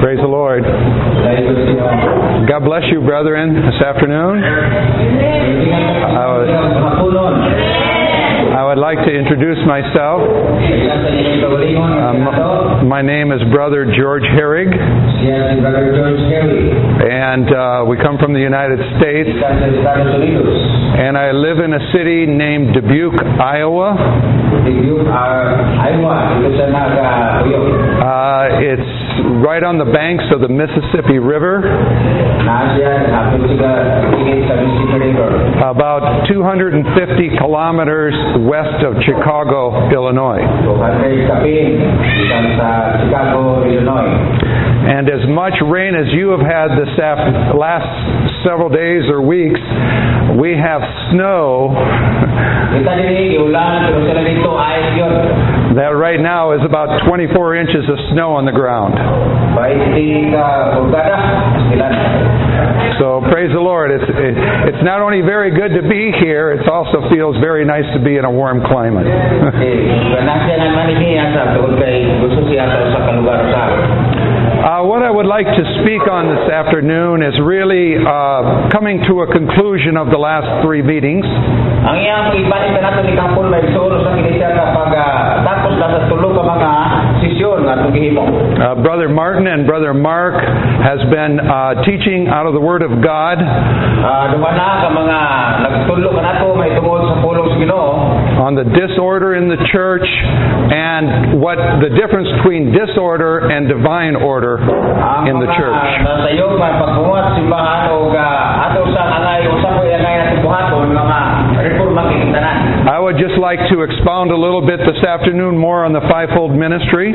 Praise the Lord. God bless you, brethren, this afternoon. I would like to introduce myself. My name is Brother George Herrig, and we come from the United States, and I live in a city named Dubuque, Iowa. It's right on the banks of the Mississippi River, about 250 kilometers west of Chicago, Illinois. And as much rain as you have had this last several days or weeks, we have snow that right now is about 24 inches of snow on the ground. So praise the Lord. It's not only very good to be here, it also feels very nice to be in a warm climate. What I would like to speak on this afternoon is really coming to a conclusion of the last three meetings. Brother Martin and Brother Mark has been teaching out of the Word of God on the disorder in the church and what the difference between disorder and divine order in the church. I would just like to expound a little bit this afternoon more on the fivefold ministry.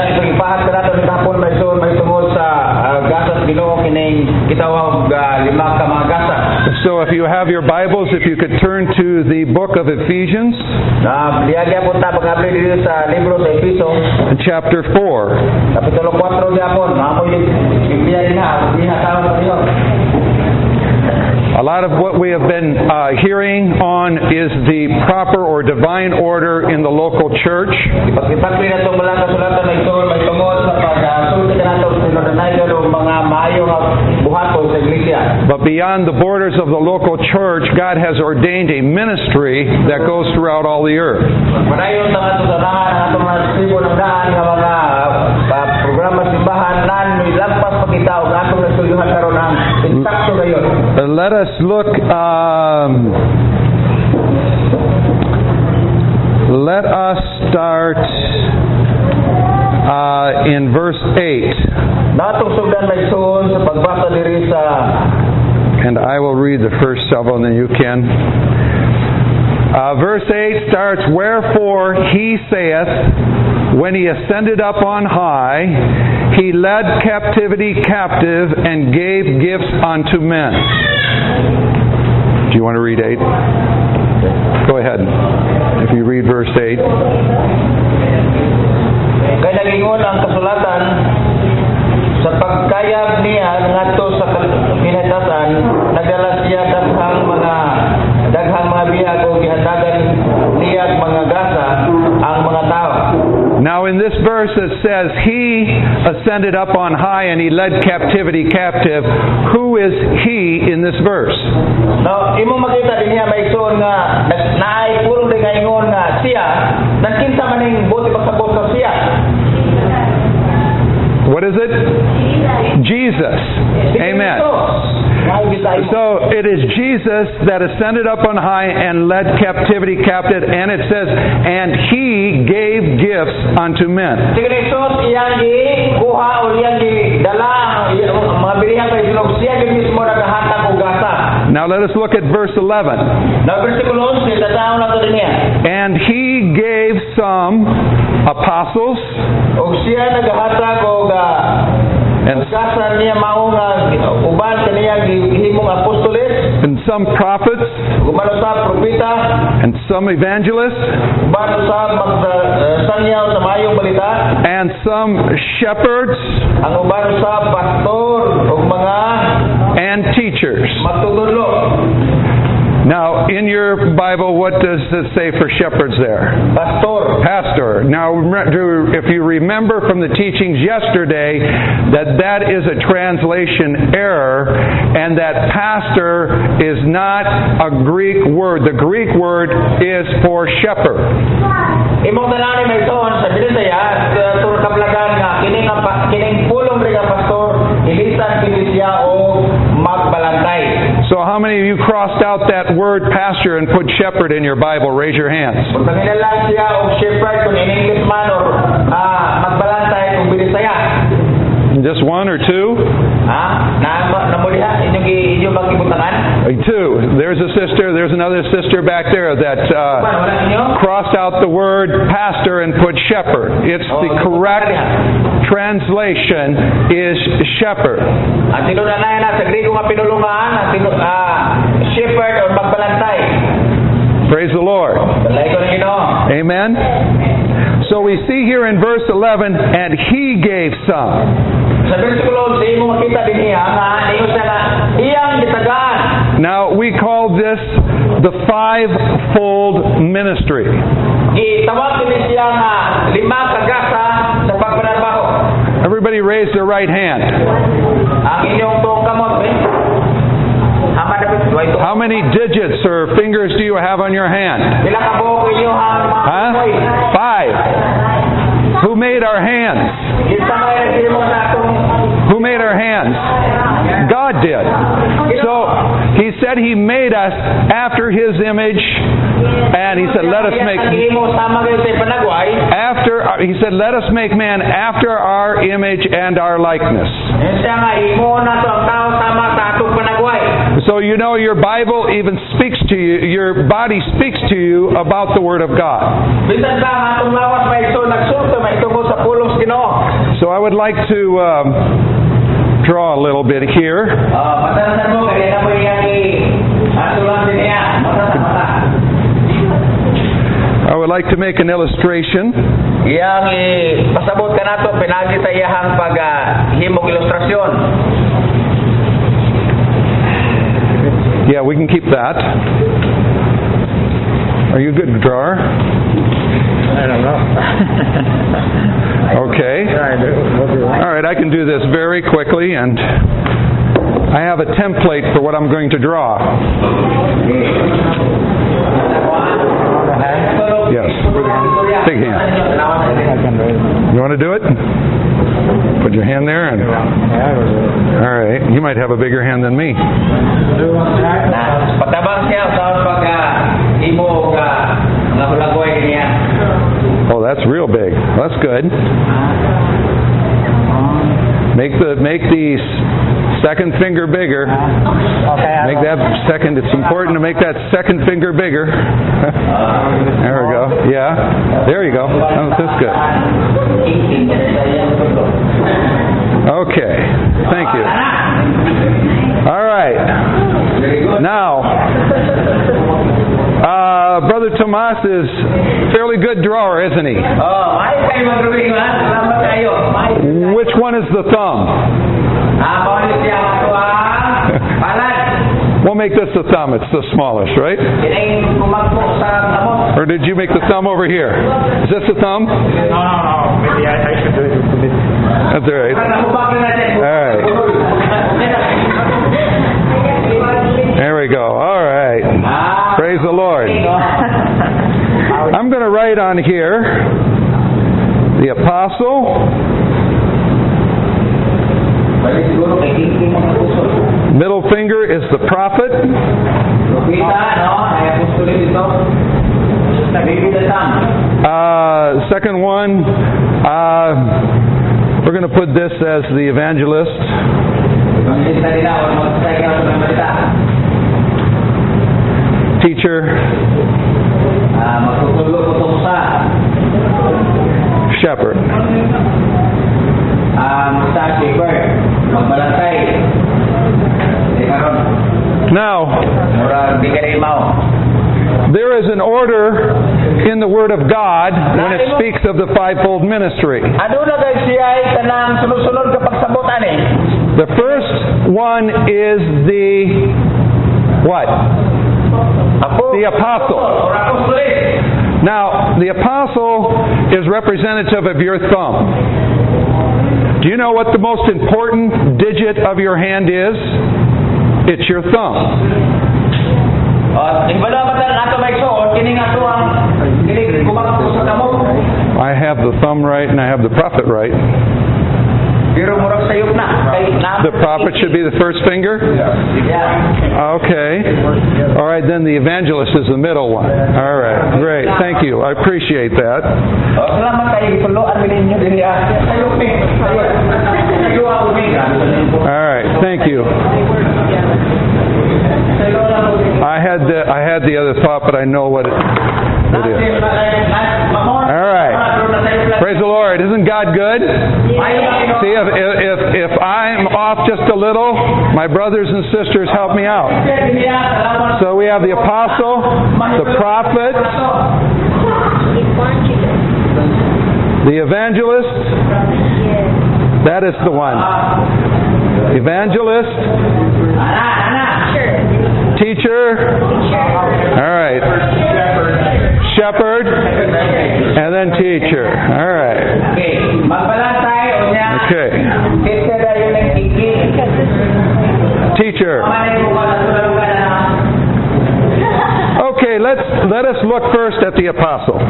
So if you have your Bibles, if you could turn to the book of Ephesians, chapter 4. A lot of what we have been hearing on is the proper or divine order in the local church. But beyond the borders of the local church, God has ordained a ministry that goes throughout all the earth. Let us look. Let us start in verse 8. And I will read the first several, and then you can. Verse 8 starts, "Wherefore he saith, when he ascended up on high, he led captivity captive and gave gifts unto men." Do you want to read 8? Go ahead. If you read verse 8. Kay nagingon ang kasulatan sa pagkayab niya ngadto sa kinahitasan, nagdala siya daghang mga biyag o gihatagan niya mga gasa ang mga tao. Now in this verse it says, he ascended up on high and he led captivity captive. Who is he in this verse? Now, imo makita din niya may igsoon nga naay purong din ingon nga siya nagkinsa maning buti pagsabot sa siya. What is it? Jesus. Amen. So it is Jesus that ascended up on high and led captivity captive, and it says, and he gave gifts unto men. Now let us look at verse 11. And he gave some apostles, and some prophets, and some evangelists, and some shepherds, and teachers. Now, in your Bible, what does does it say for shepherds there? Pastor. Pastor. Now, if you remember from the teachings yesterday, that is a translation error, and that pastor is not a Greek word. The Greek word is for shepherd. Imong tanani may soon sa Bisaya tur kablagan nga kining pulong ri pastor ilisan kini siya o magbalantay. So how many of you crossed out that word pastor and put shepherd in your Bible? Raise your hands. Kung panginalan siya og shepherd kung in English man or magbalantay kung Bisaya. Just one or two? Namuliha inyong magkibutangan? Two. There's a sister, there's another sister back there that crossed out the word pastor and put shepherd. It's the correct translation is shepherd. Ang tinunanayan na sa Griego nga pinulungan, shepherd or magbalantay. Praise the Lord. Amen. So we see here in verse 11, and he gave some. Now we call this the fivefold ministry. Everybody raise their right hand. How many digits or fingers do you have on your hand? Huh? 5. Who made our hands? Who made our hands? God did. So He said He made us after His image, and He said, "Let us make." He said, "Let us make man after our image and our likeness." So you know your Bible even speaks to you, your body speaks to you about the Word of God. So I would like to draw a little bit here. I would like to make an illustration. Yeah, we can keep that. Are you a good drawer? I don't know. Okay. All right, I can do this very quickly, and I have a template for what I'm going to draw. Yes. Big hand. You want to do it? Put your hand there. And all right. You might have a bigger hand than me. Oh, that's real big. That's good. Make the second finger bigger. Make that second. It's important to make that second finger bigger. There we go. Yeah. There you go. Oh, that's good. Okay. Thank you. All right. Now, Brother Tomas is a fairly good drawer, isn't he? Which one is the thumb? We'll make this the thumb. It's the smallest, right? Or did you make the thumb over here? Is this the thumb? No. Maybe I should do it. That's all right. All right. There we go. All right. Praise the Lord. I'm going to write on here the apostle. Middle finger is the prophet. Second one, we're going to put this as the evangelist. Teacher. Shepherd. Now, there is an order in the Word of God when it speaks of the fivefold ministry. The first one is the what? The The apostle. Or apostoles. Now, the apostle is representative of your thumb. Do you know what the most important digit of your hand is? It's your thumb. I have the thumb right and I have the prophet right. The prophet should be the first finger? Okay. All right, then the evangelist is the middle one. All right, great. Thank you. I appreciate that. All right, thank you. I had the other thought, but I know what it is. All right. Praise the Lord. Isn't God good? See, if I'm off just a little, my brothers and sisters help me out. So we have the apostle, the prophet, the evangelist. That is the one. Evangelist. Teacher. All right. Shepherd. And then teacher. All right. Okay. Teacher. Okay, let us look first at the apostle.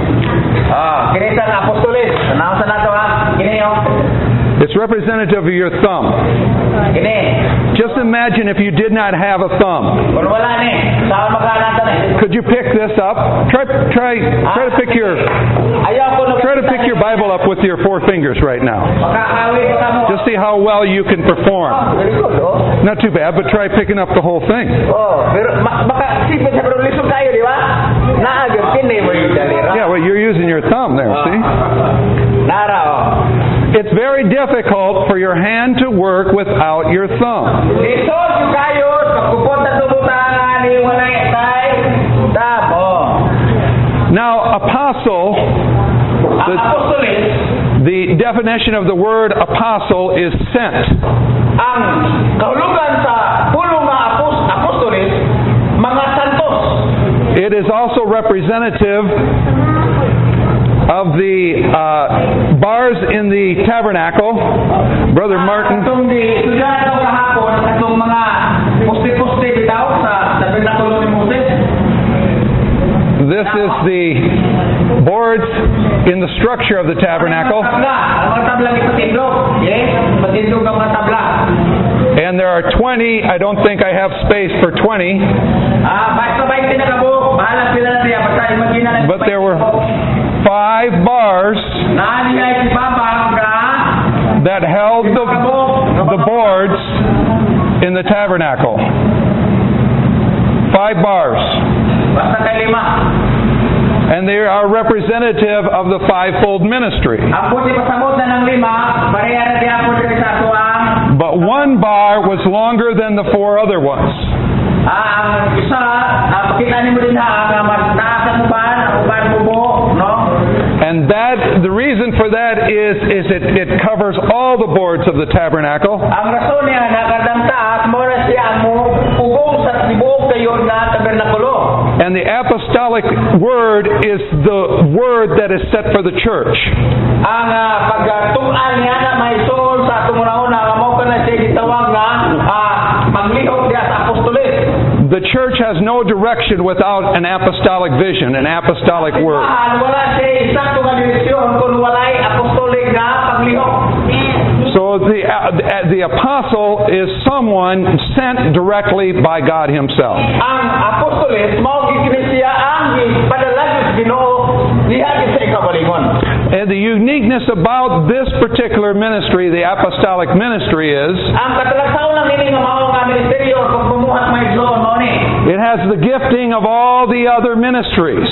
It's representative of your thumb. Just imagine if you did not have a thumb. Could you pick this up? Try to pick your Bible up with your four fingers right now. Just see how well you can perform. Not too bad, but try picking up the whole thing. Yeah, well, you're using your thumb there, see? It's very difficult for your hand to work without your thumb. Now, apostle, the definition of the word apostle is sent. It is also representative of the bars in the tabernacle. Brother Martin. This is the boards in the structure of the tabernacle. And there are 20. I don't think I have space for 20. But there were 5 bars that held the boards in the tabernacle. 5 bars. And they are representative of the fivefold ministry. But one bar was longer than the 4 other ones. And the reason for that is it covers all the boards of the tabernacle. And the apostolic word is the word that is set for the church. The church has no direction without an apostolic vision, an apostolic word. So the apostle is someone sent directly by God Himself. And the uniqueness about this particular ministry, the apostolic ministry, is it has the gifting of all the other ministries.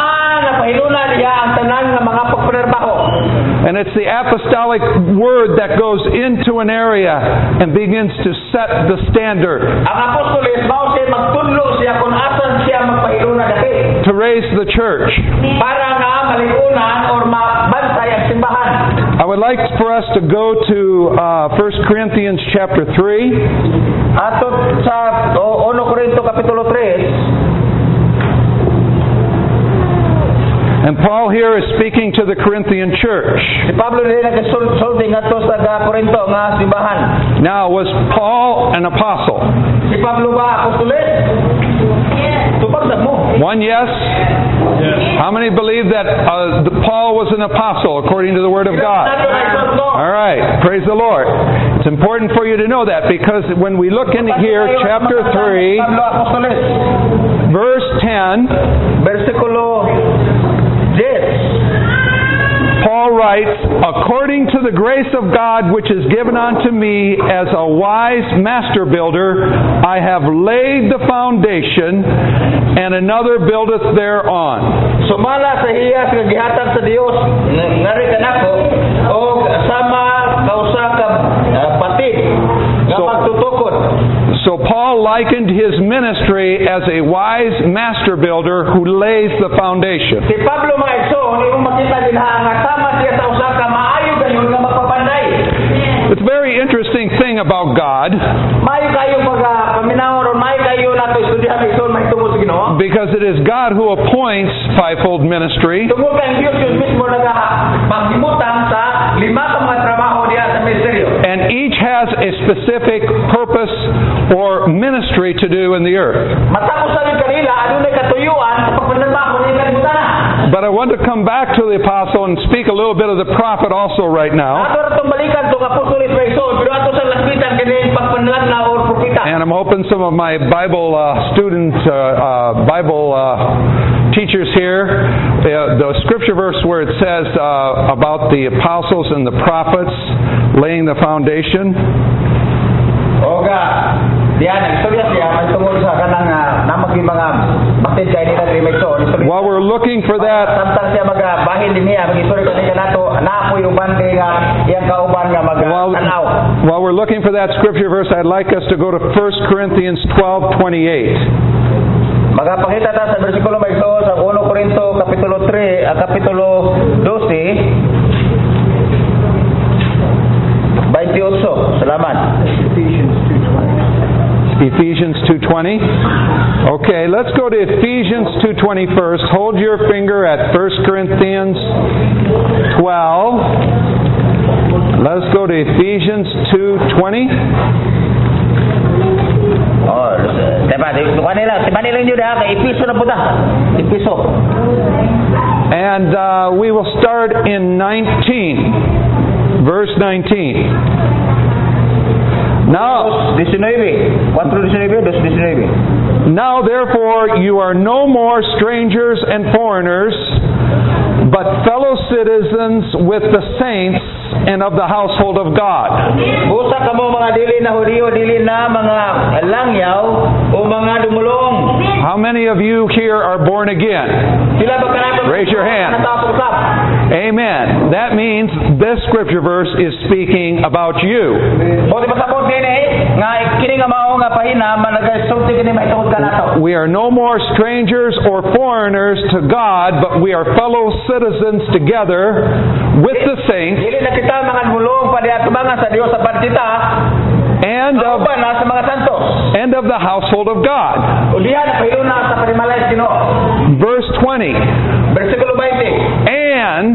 And it's the apostolic word that goes into an area and begins to set the standard. To raise the church. I would like for us to go to 1 Corinthians chapter 3. And Paul here is speaking to the Corinthian church. Si Pablo din nagsulti ngadto sa Corinto nga simbahan. Now, was Paul an apostle? Si Pablo ba apostoles? Tupag sa mo. One yes. How many believe that Paul was an apostle according to the Word of God? All right. Praise the Lord. It's important for you to know that, because when we look into here, chapter 3, verse 10, versikulo 10. Paul writes, according to the grace of God which is given unto me as a wise master builder, I have laid the foundation, and another buildeth thereon. Sumala sa hiyas nga gihatag sa Dios ngari kanako og sama kausa ka patid nga magtutukod. So Paul likened his ministry as a wise master builder who lays the foundation. Si Pablo maigsoon imong makita dinha nga sama siya sa usa ka maayo gayon nga magpapanday. It's a very interesting thing about God. Maayo kayo paminaw ron maayo kayo nato estudyhan igsoon mahitungod sa Ginoo. Because it is God who appoints fivefold ministry. Tungod kay Dios yung mismo nagahimutang sa lima ka mga trabaho diha sa ministeryo. And each has a specific purpose or ministry to do in the earth. Matapos sa kanila adunay katuyuan sa pagpanarbaho ni kalibutan. But I want to come back to the apostle and speak a little bit of the prophet also right now. Ato ratong balikan tong apostoles pa igsoon pero ato sa laspitan kini pagpanalagna or propeta. And I'm hoping some of my Bible teachers here, the scripture verse where it says about the apostles and the prophets laying the foundation. Oga, diyan istorya siya tungod sa kanang namagi mga batid kay nila diri magsoon. While we're looking for that, samtang siya magabahin din niya magistorya kanila nato naapoy uban kay nga iyang kauban nga magtanaw. While we're looking for that scripture verse, I'd like us to go to 1 Corinthians 12:28. Magapakita ta sa bersikulo magsoon sa 1 Korinto kapitulo 3, kapitulo 12. 28. Salamat. Ephesians 2:20. Okay, let's go to Ephesians 2:20 first. Hold your finger at 1 Corinthians 12. Let's go to Ephesians 2:20. Oh, kanila nyo dah kay Episo na puta. Episo. And we will start in 19. Verse 19. Now, now therefore you are no more strangers and foreigners, but fellow citizens with the saints and of the household of God. Busa kamo mga dili na Hudiyo, dili na mga langyaw o mga dumulong. How many of you here are born again? Raise your hand. Amen. That means this scripture verse is speaking about you. We are no more strangers or foreigners to God, but we are fellow citizens together with the saints and of the household of God. Verse 20. And,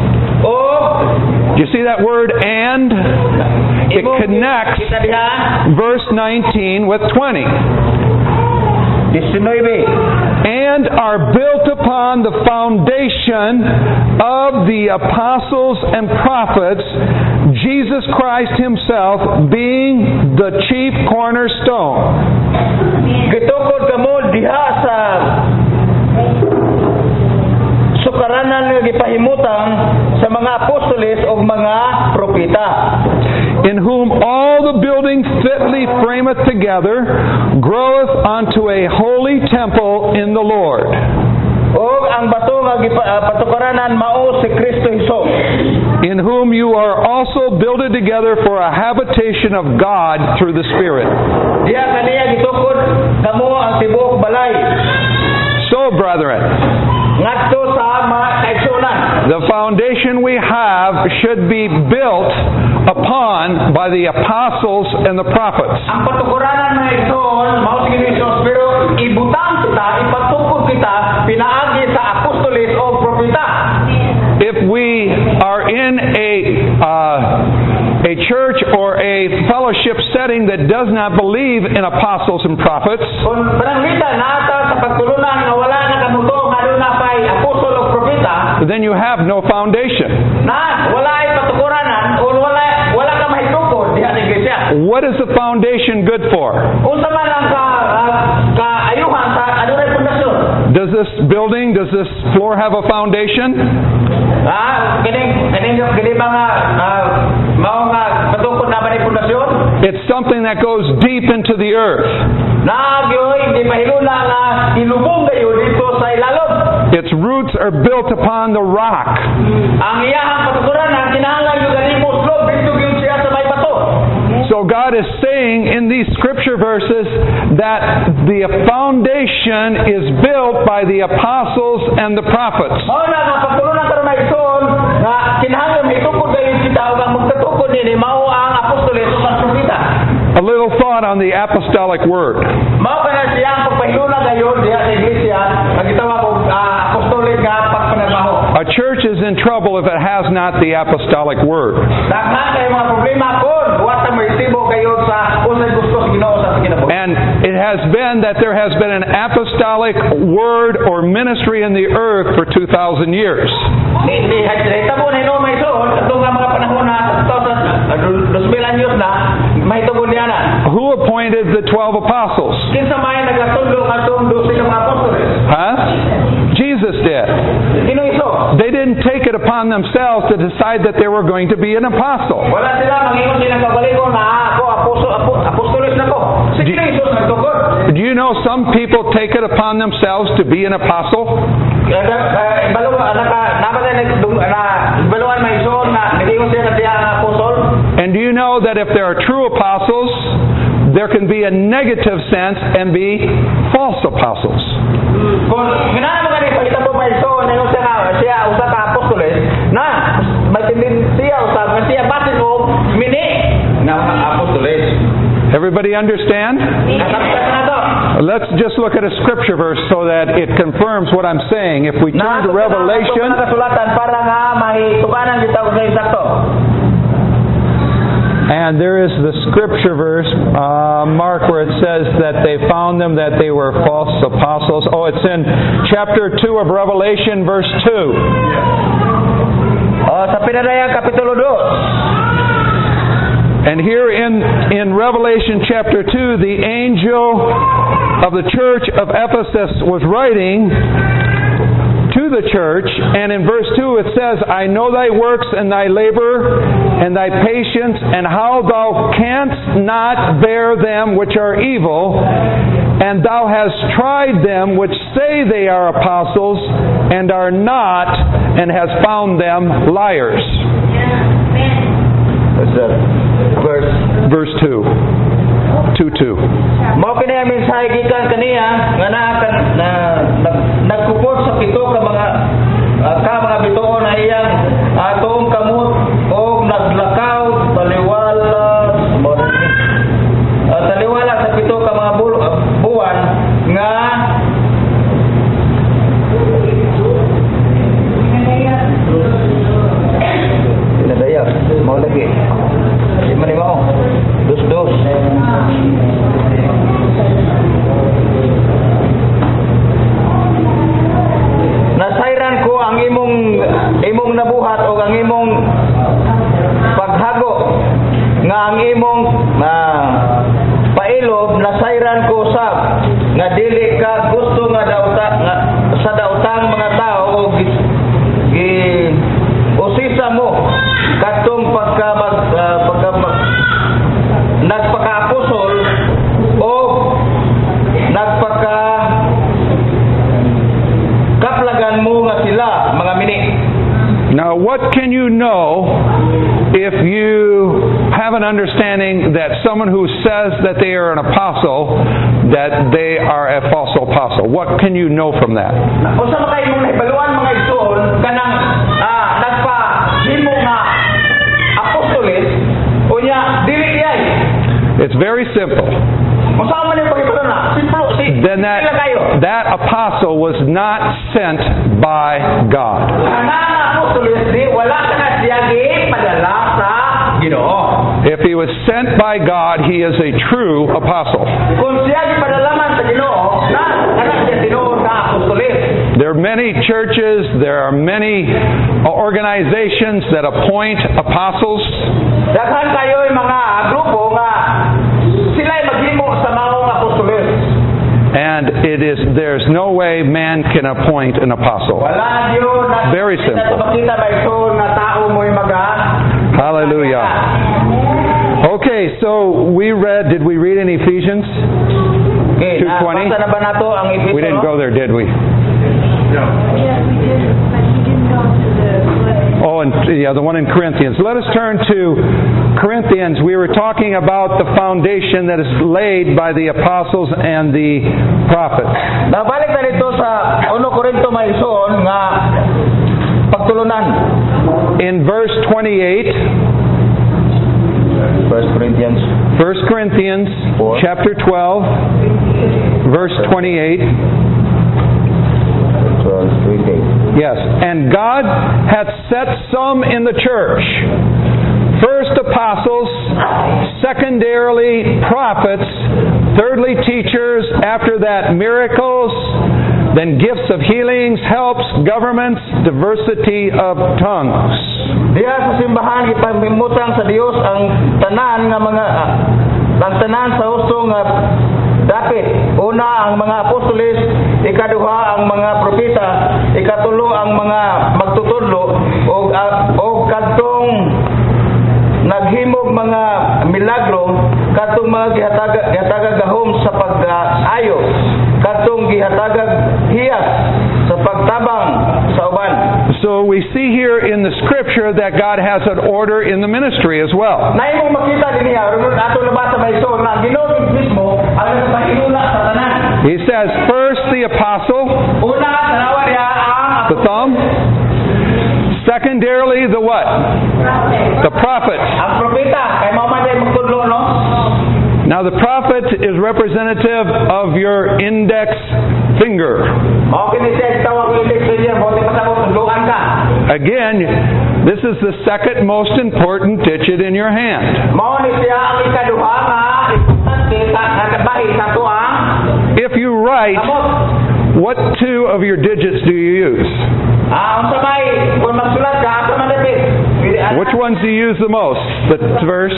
do you see that word and? It connects verse 19 with 20. And are built upon the foundation of the apostles and prophets, Jesus Christ Himself being the chief cornerstone. Gitukod kamo diha sa sukaranan nga gipahimutang sa mga apostoles o mga propeta. In whom all the building fitly frameth together, groweth unto a holy temple in the Lord. Og ang bato nga patukaranan mao si Kristo Hesus. In whom you are also builded together for a habitation of God through the Spirit. Diha kaniya gitukod kamo ang tibuok balay. So, brethren, ngadto sa mga kaigsunan, the foundation we have should be built upon by the apostles and the prophets. Ang patukuranan mga igsoon mao si Hesus, pero ibutang kita, ipatukod kita pinaagi sa apostoles o propeta. in a church or a fellowship setting that does not believe in apostles and prophets, Kung pananglitan nata sa pagtulunan nga wala na kamuto nga doon na pa'y apostol o propeta, then you have no foundation. na wala ay patukuranan o wala ka mahitukod diha sa iglesia. What is the foundation good for? Unsa man ang kaayuhan sa adunay pundasyon? Does this building, does this floor have a foundation? Kini ba nga mao nga patukod na ba ni pundasyon? It's something that goes deep into the earth. Nagyoy di mahilula nga ilubong kayo dito sa ilalom. Its roots are built upon the rock. Ang iyahang patukuranan kinahanglan yung galimos loob dito gyud siya sa may bato. So God is saying in these scripture verses that the foundation is built by the apostles and the prophets. Mao na nga pagtulunan karon na ison nga kinahanglan maitukod kayo kita ug ang magkatukod nini mao ang apostoles ug ang propeta. A little thought on the apostolic word. Mao kana siya ang pagpahilula gayon diha sa iglesia nga gitawag og apostoles nga pagpanagbaho. A church is in trouble if it has not the apostolic word. Daghan kay mga problema kon wa ta mahitibo kayo sa unsay gusto sa Ginoo sa kinabuhi. And it has been that there has been an apostolic word or ministry in the earth for 2,000 years. Ni hitabo na ino may soon katong nga mga panahon na sa 2000 anyos na mahitabo niya na. Who appointed the 12 apostles? Kinsa may nagatudlo katong 12 ka mga apostoles? Huh? Jesus did. Sino iso? They didn't take it upon themselves to decide that they were going to be an apostle. Wala sila mangingon sila kabaligon na ako apostoles na ko. Sino iso nagtukod? Do you know some people take it upon themselves to be an apostle? Ibaluan may iso na naging sila na siya ang apostol. And do you know that if there are true apostles, there can be a negative sense and be false apostles? Kung ginana mga ni pagkita po may iso na yung siya usa ka apostoles na may tendensiya usa nga siya basin o mini na mga apostoles. Everybody understand? Let's just look at a scripture verse so that it confirms what I'm saying. If we turn to Revelation, and there is the scripture verse, Mark, where it says that they found them, that they were false apostles. Oh, it's in chapter 2 of Revelation, verse 2. Sa Pinadayang Kapitulo 2. And here in Revelation chapter 2, the angel of the church of Ephesus was writing to the church, and in verse 2 it says, I know thy works and thy labor and thy patience, and how thou canst not bear them which are evil, and thou hast tried them which say they are apostles and are not, and hast found them liars. Verse 2. 2:2. Mao kini ang mensahe gikan kaniya nga nagkupot sa pito ka mga bituon na iyang atong kamot o naglakaw taliwala sa pito ka mga buwan nga pinadayak mao lagi di man mao dos nasayran ko ang imong nabuhat o ang imong paghago nga ang imong pailob nasayran ko sab nga dili ka gusto nga sa daotang mga tao o usisa mo katong nagpaka-apostol o kaplagan mo nga sila mga mini. Now, what can you know if you have an understanding that someone who says that they are an apostle, that they are a false apostle? What can you know from that? Usa man kay mong nahibaluan mga igsoon kanang nagpahimo nga apostoles unya dili yay. It's very simple. Usa man yung pagkatulon na simple then that apostle was not sent by God. If he was sent by God, he is a true apostle. There are many churches, there are many organizations that appoint apostles. And there's no way man can appoint an apostle. Very simple. Hallelujah. Okay, so did we read in Ephesians 2:20? We didn't go there, did we? Yes, we did, but we didn't go to the... Oh, and the one in Corinthians. Let us turn to Corinthians. We were talking about the foundation that is laid by the apostles and the prophets. Nabalik na dito sa 1 Corinto maison nga pagtulunan. In verse 28, 1 Corinthians chapter 12, verse 28. Yes, and God hath set some in the church, first apostles, secondarily prophets, thirdly teachers, after that miracles, then gifts of healings, helps, governments, diversity of tongues. Diha sa simbahan ipamimutang sa Dios ang tanan sa husto nga dapit. Una ang mga apostoles, ikaduha ang mga propeta, ikatulo ang mga magtutudlo o kadtong naghimog mga milagro, kadtong mga gihatagag gahom sa pag-ayo, kadtong gihatagag hiyas sa pagtabang sa uban. So we see here in the scripture that God has an order in the ministry as well. Naimong makita din niya, ato nabasa ba iso na Ginoo mismo ang nagpahilula sa tanan. He says, first the apostle, Una tanawa niya ang the thumb. Secondarily, the what? The prophet. ang propeta kay mao man day magtudlo no. Now the prophet is representative of your index finger. Mao kini siya tawag ko index finger mo di pasabot tudloan ka. Again, this is the second most important digit in your hand. Mao ni siya ang ikaduha nga importante sa nagabahi sa tuang. If you write, what two of your digits do you use? Unsa may kung magsulat ka asa man dapit. Which ones do you use the most? The first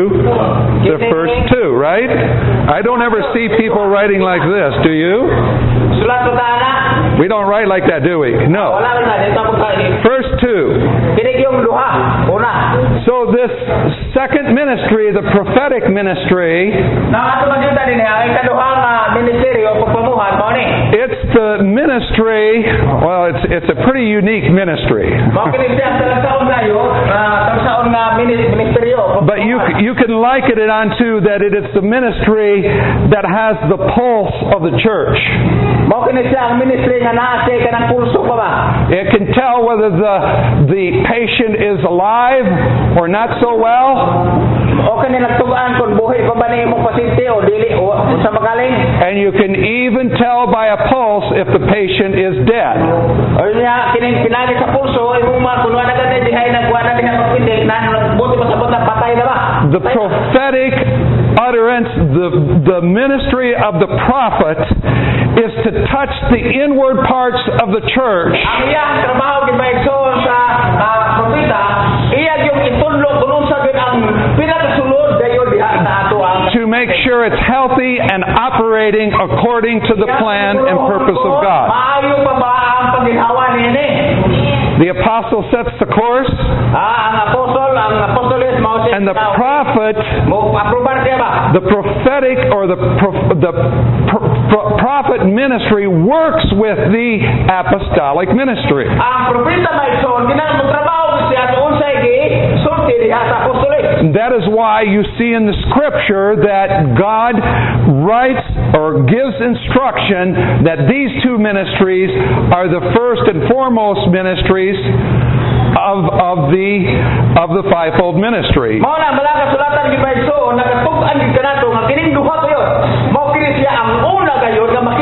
two, right? I don't ever see people writing like this, do you? Sulat ta na. We don't write like that, do we? No. Wala na dito po kay. First two. Kini yung duha. Una. So this second ministry, the prophetic ministry, Na ato man jud din ang ikaduha nga ministeryo pagpamuhan mao ni. it's the ministry, well, it's a pretty unique ministry. Mao kini siya sa taon kayo, taon nga ministeryo. But you can liken it onto that it is the ministry that has the pulse of the church. Mao kini siya ang ministry nga naa siya kanang pulso pa ba. It can tell whether the patient is alive or not so well. O kani nagtugaan kun buhi pa ba ni imong pasyente o dili o sa magaling. And you can even tell by a pulse if the patient is dead. O niya kini pinagi sa pulso imong kun wala ka dihay nagkuana diha pagpindig na buti pa sabot na patay na ba. The prophetic utterance, the ministry of the prophet is to touch the inward parts of the church. Ang iyang trabaho gibayson sa propeta iya yung itudlo kuno sa gid ang pinakasulod dayon diha sa ato ang To make sure it's healthy and operating according to the plan and purpose of God. Maayo pa ba ang pagginhawa niini? The apostle sets the course, Ang apostoles mao siya. and the prophet, mo aprobar siya ba? the prophetic or the prophet ministry works with the apostolic ministry. Ang propeta may son ginang trabaho siya sa unsay gi sulti diha sa apostoles. That is why you see in the scripture that God writes or gives instruction that these two ministries are the first and foremost ministries of the fivefold ministry. Mao na bala ka sulatan gi bayso nagatug-an gid kanato nga kining duha kayo. Mao kini siya ang una kayo nga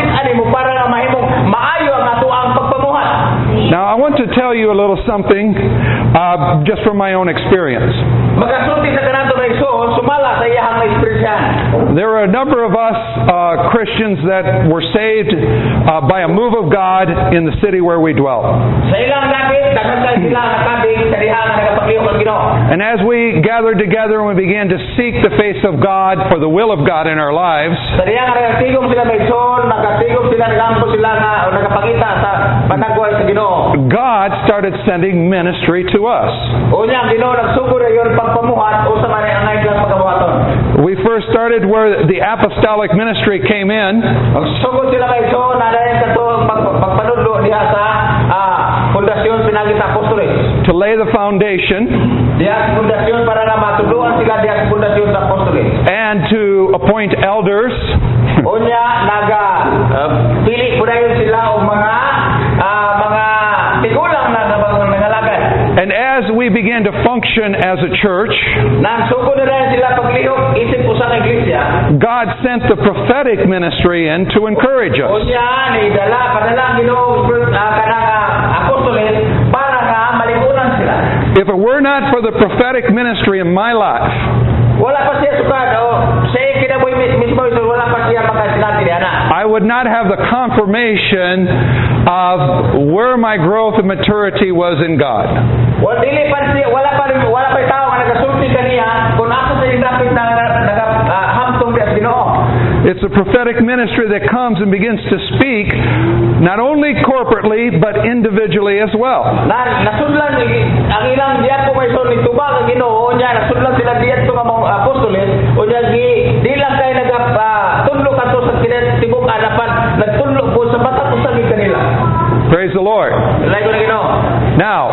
something just from my own experience. Makasulti sa kanato na Igsoon, sumala sa iyahang eksperyensyahan. There are a number of us Christians that were saved by a move of God in the city where we dwell. Sa ilang lapit, daghang kay sila nakabig sa diha nga nagapaglihok ang Ginoo. And as we gathered together and we began to seek the face of God for the will of God in our lives, Sa diha nga nagatigom sila sa Igsoon, nagatigom sila, nagampo sila nga o nagapakita sa panagway sa Ginoo. God started sending ministry to us. Unya ang Ginoo nagsugod ayon pagpamuhat o sa man ang lang pagpamuhaton. We first started where the apostolic ministry came in, Magsugod sila kay Igsoon na dayon kato pagpanudlo diha sa pundasyon pinagi sa apostoles. to lay the foundation Diha sa pundasyon para na matudloan sila diha sa pundasyon sa apostoles. and to appoint elders. Unya naga pili po dayon sila og mga tigulang na nangalagad. And as we began to function as a church, Nang sugod na dayon sila paglihok isip usa ka iglesia. God sent the prophetic ministry in to encourage us. Unya ni padala ang Ginoo kanang apostoles para nga maligunan sila. If it were not for the prophetic ministry in my life, Wala pa siya sukad sa kinabuhi mismo wala pa siya makasinati diha na. I would not have the confirmation of where my growth and maturity was in God. Wala pa tao nga nagasulti kaniya kung asa sa indapit na nagahamtong diha sa Ginoo. It's a prophetic ministry that comes and begins to speak not only corporately but individually as well. Nasudlan ang ilang diyan po may ni tubag ang Ginoo nya nasudlan sila diyan to nga mga apostoles unya di lang kay tudlo kadto sa tibok anapan nagtudlo po sa batak usab kanila. Praise the Lord. Lahi ko na Ginoo. Now,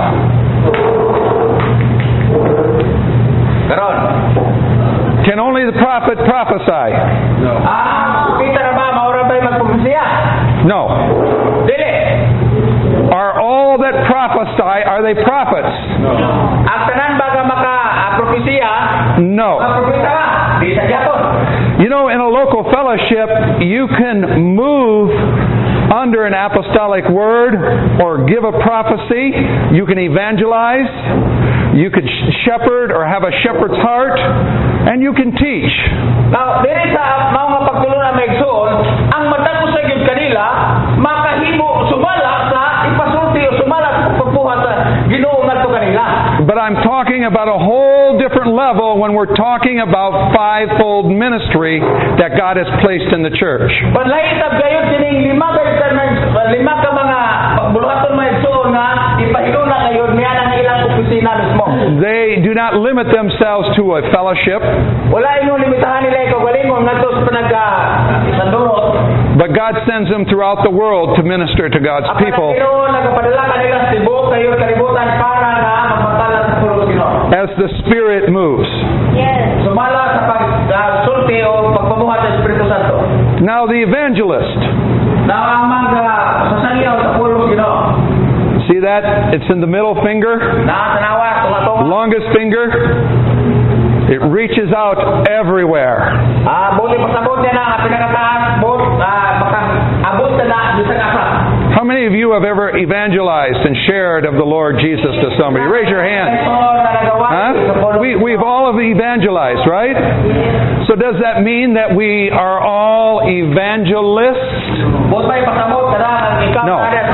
Karon can only the prophet prophesy? kita na ba maura ba magpropesya? No. Dili. Are all that prophesy, are they prophets? Ang tanan ba ka maka-propesya? No. Propeta ka? Di sa gyapon. You know, in a local fellowship, you can move under an apostolic word or give a prophecy. You can evangelize. You could shepherd or have a shepherd's heart. And you can teach. Now, dili sa mao nga pagtulungan may Igsoon, ang matag sa gyud kanila makahimo sumala sa ipasulti o sumala sa pagpuhat sa Ginoo ngadto kanila. But I'm talking about a whole different level when we're talking about fivefold ministry that God has placed in the church. Panlahi tab gayud kining lima ka mga pagbuluhaton may Igsoon nga ipahiluna kayod niya ang ilang opisina mismo. They do not limit themselves to a fellowship, Wala ingon limitahan nila ikaw galingon ngadto sa sandurot. but God sends them throughout the world to minister to God's people Pero nagapadala kanila sa tibok kayod kalibutan para nga magpatala sa pulong Ginoo. as the Spirit moves. Yes. Sumala sa pagsulti o pagpamuhat sa Espiritu Santo. Now the evangelist. Na ang mga sasaliyaw sa pulong Ginoo. See that? It's in the middle finger, Tanawa, tunga-tunga. longest finger. It reaches out everywhere. Buti pasabot niya na ang pinakataas, abot na sa kasa. How many of you have ever evangelized and shared of the Lord Jesus to somebody? Raise your hand. Huh? We've all evangelized, right? So does that mean that we are all evangelists? No.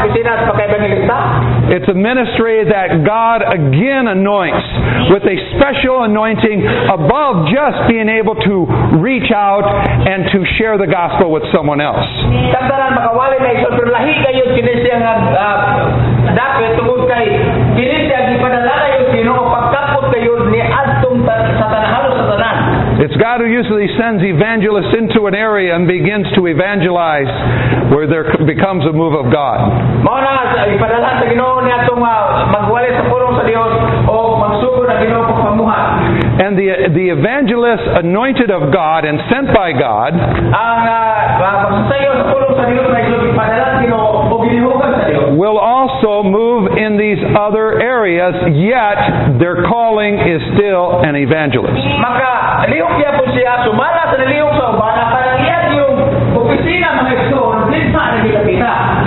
It's a ministry that God again anoints with a special anointing above just being able to reach out and to share the gospel with someone else. It's God who usually sends evangelists into an area and begins to evangelize where there becomes a move of God. And the evangelist anointed of God and sent by God will also move in these other areas, yet their calling is still an evangelist.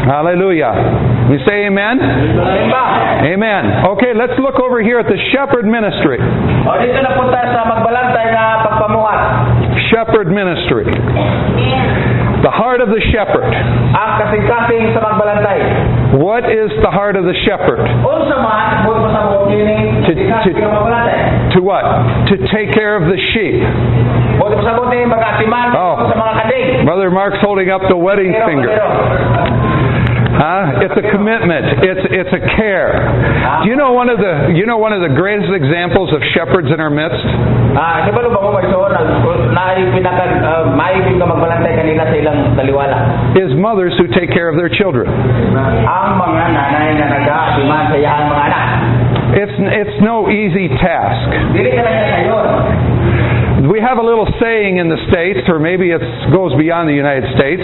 Hallelujah. You say amen? Simba. Amen. Okay, let's look over here at the shepherd ministry. O dito na punta sa magbalantay na pagpamuhat. Shepherd ministry. The heart of the shepherd. Ang kasing-kasing sa magbalantay. What is the heart of the shepherd? Unsa man mo sa bukining kasing sa magbalantay. To what? To take care of the sheep. Mo sa bukining magatiman sa mga kading. Brother Mark's holding up the wedding finger. It's a commitment. It's a care. Do you know one of the greatest examples of shepherds in our midst? Ibalo ba mo ito na maibig ka magbalantay kanila sa ilang taliwala? Is mothers who take care of their children. Ang mga nanay na nag-aatiman sa iyang mga anak. It's no easy task. Dili ka lang sayon. We have a little saying in the States, or maybe it goes beyond the United States.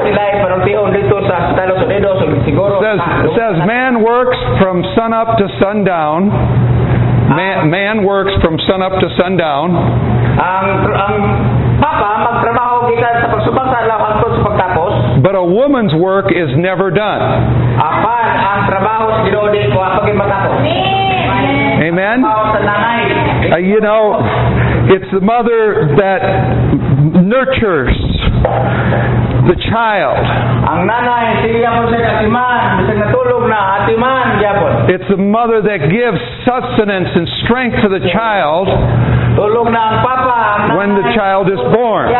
Says man works from sun up to sundown. Man works from sun up to sundown. But a woman's work is never done. Amen? It's the mother that nurtures the child. It's the mother that gives sustenance and strength to the child when the child is born.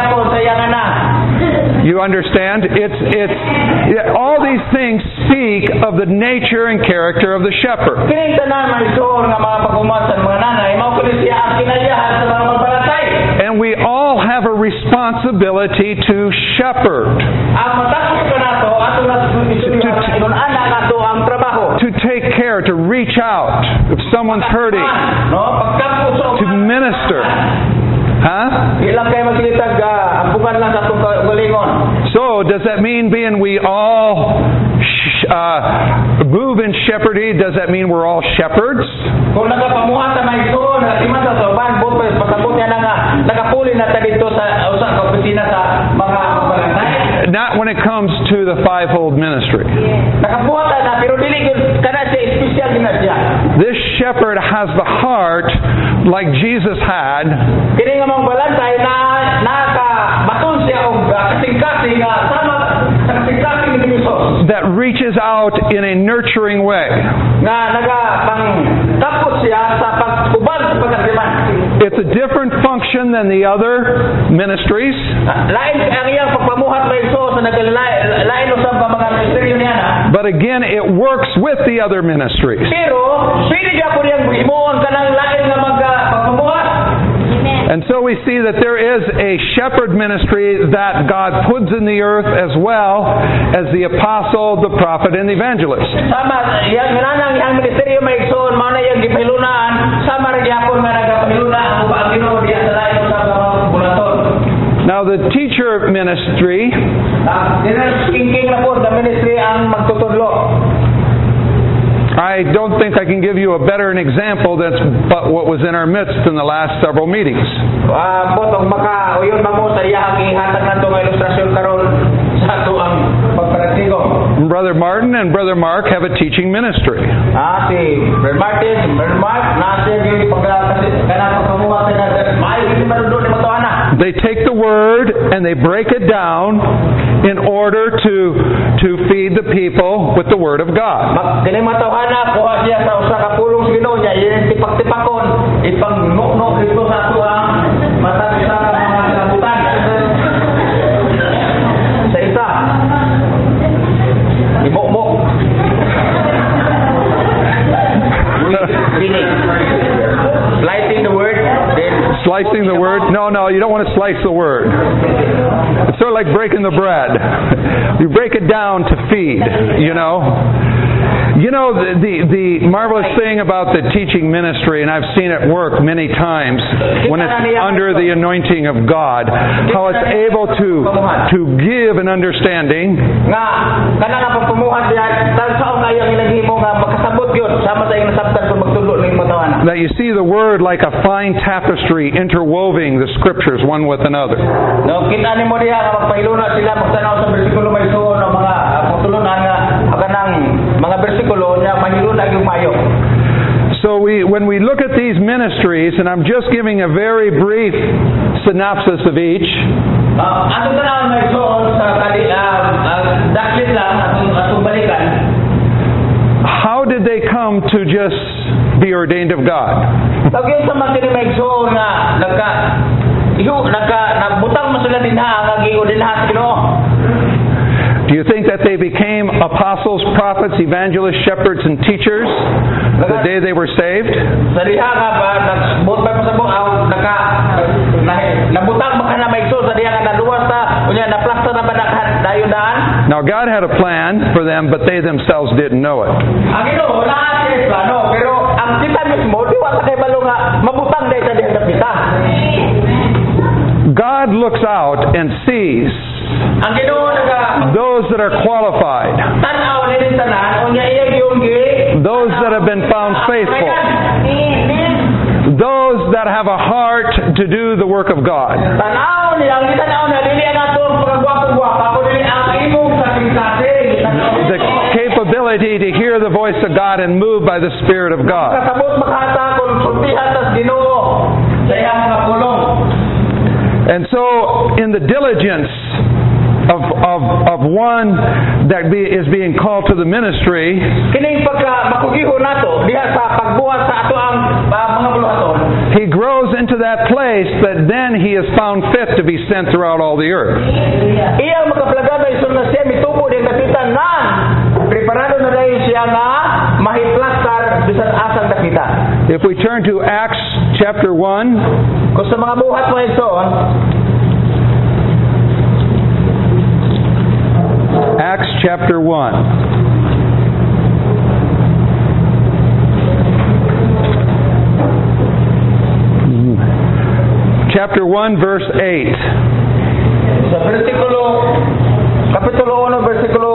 You understand? All these things speak of the nature and character of the shepherd. And we all have a responsibility to shepherd. To take care, to reach out if someone's hurting. To minister. So, does that mean being we all move in shepherding, does that mean we're all shepherds? Not when it comes to the fivefold ministry. This shepherd has the heart like Jesus had, that reaches out in a nurturing way. It's a different function than the other ministries. But again, it works with the other ministries. And so we see that there is a shepherd ministry that God puts in the earth as well as the apostle, the prophet, and the evangelist. Now the teacher ministry, I don't think I can give you a better example than what was in our midst in the last several meetings. Brother Martin and Brother Mark have a teaching ministry. They take the word and they break it down in order to feed the people with the word of God. Slicing the word? No, you don't want to slice the word. It's sort of like breaking the bread. You break it down to feed, You know the marvelous thing about the teaching ministry, and I've seen it work many times when it's under the anointing of God, how it's able to give an understanding that you see the word like a fine tapestry interwoven the scriptures one with another. mga bersikulo niya mahiro na yung mayo. So when we look at these ministries, and I'm just giving a very brief synopsis of each, Ato na may soon sa daklit lang atong balikan. how did they come to just be ordained of God? Lagi sa mga kini may soon na nagbutang mo sila dinha nga giudinha sa Ginoo. Do you think that they became apostles, prophets, evangelists, shepherds, and teachers the day they were saved? Sa diha nga ba nagbut pa sa buong nabutang ba na may soon sa diha nga naluwas ta unya na plaster na ba dayon daan? Now God had a plan for them, but they themselves didn't know it. Ang Ginoo lahat kini plano pero ang kita mismo di wa sa kay balo nga mabutang dai sa diha sa pita. God looks out and sees Ang Ginoo those that are qualified, tan-aw ni din tanan unya iya giunggi those that have been found faithful, those that have a heart to do the work of God. Tanaw niya, ang tanaw na dili ang atong pagguwapo-guwapa ko dili ang imong saking-saking. The capability to hear the voice of God and move by the Spirit of God. Kasabot makata kung sultihan tas Ginoo sa iyang mga pulong. And so, in the diligence of one that is being called to the ministry, Kining pagka makugiho nato diha sa pagbuhat sa ato ang mga buluhaton. he grows into that place that then he is found fit to be sent throughout all the earth. Iyang makaplagada isun na siya mitubo din kapitan nan. Preparado na dahil siya nga mahiplastar bisan asang dakita. If we turn to Acts chapter 1, Kung sa mga buhat mo isun, Acts chapter 1. Chapter 1, verse 8. sa kapitulo 1, versikulo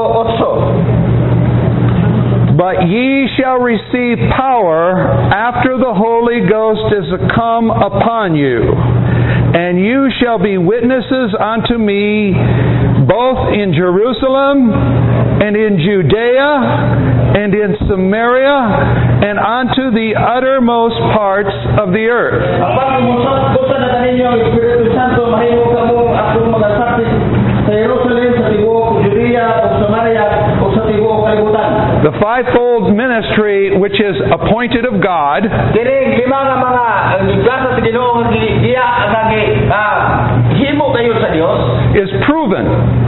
8. But ye shall receive power after the Holy Ghost is come upon you, and you shall be witnesses unto me both in Jerusalem and in Judea and in Samaria and unto the uttermost parts of the earth. Kapag busa na taninyo ang Espiritu Santo, mahimo kamo akong mga saksi sa Jerusalem, sa tibuok Judea o Samaria o sa tibuok kalibutan. The fivefold ministry which is appointed of God Kini lima nga mga gasa sa Ginoo nga giya nga himo kayo sa Dios. is proven.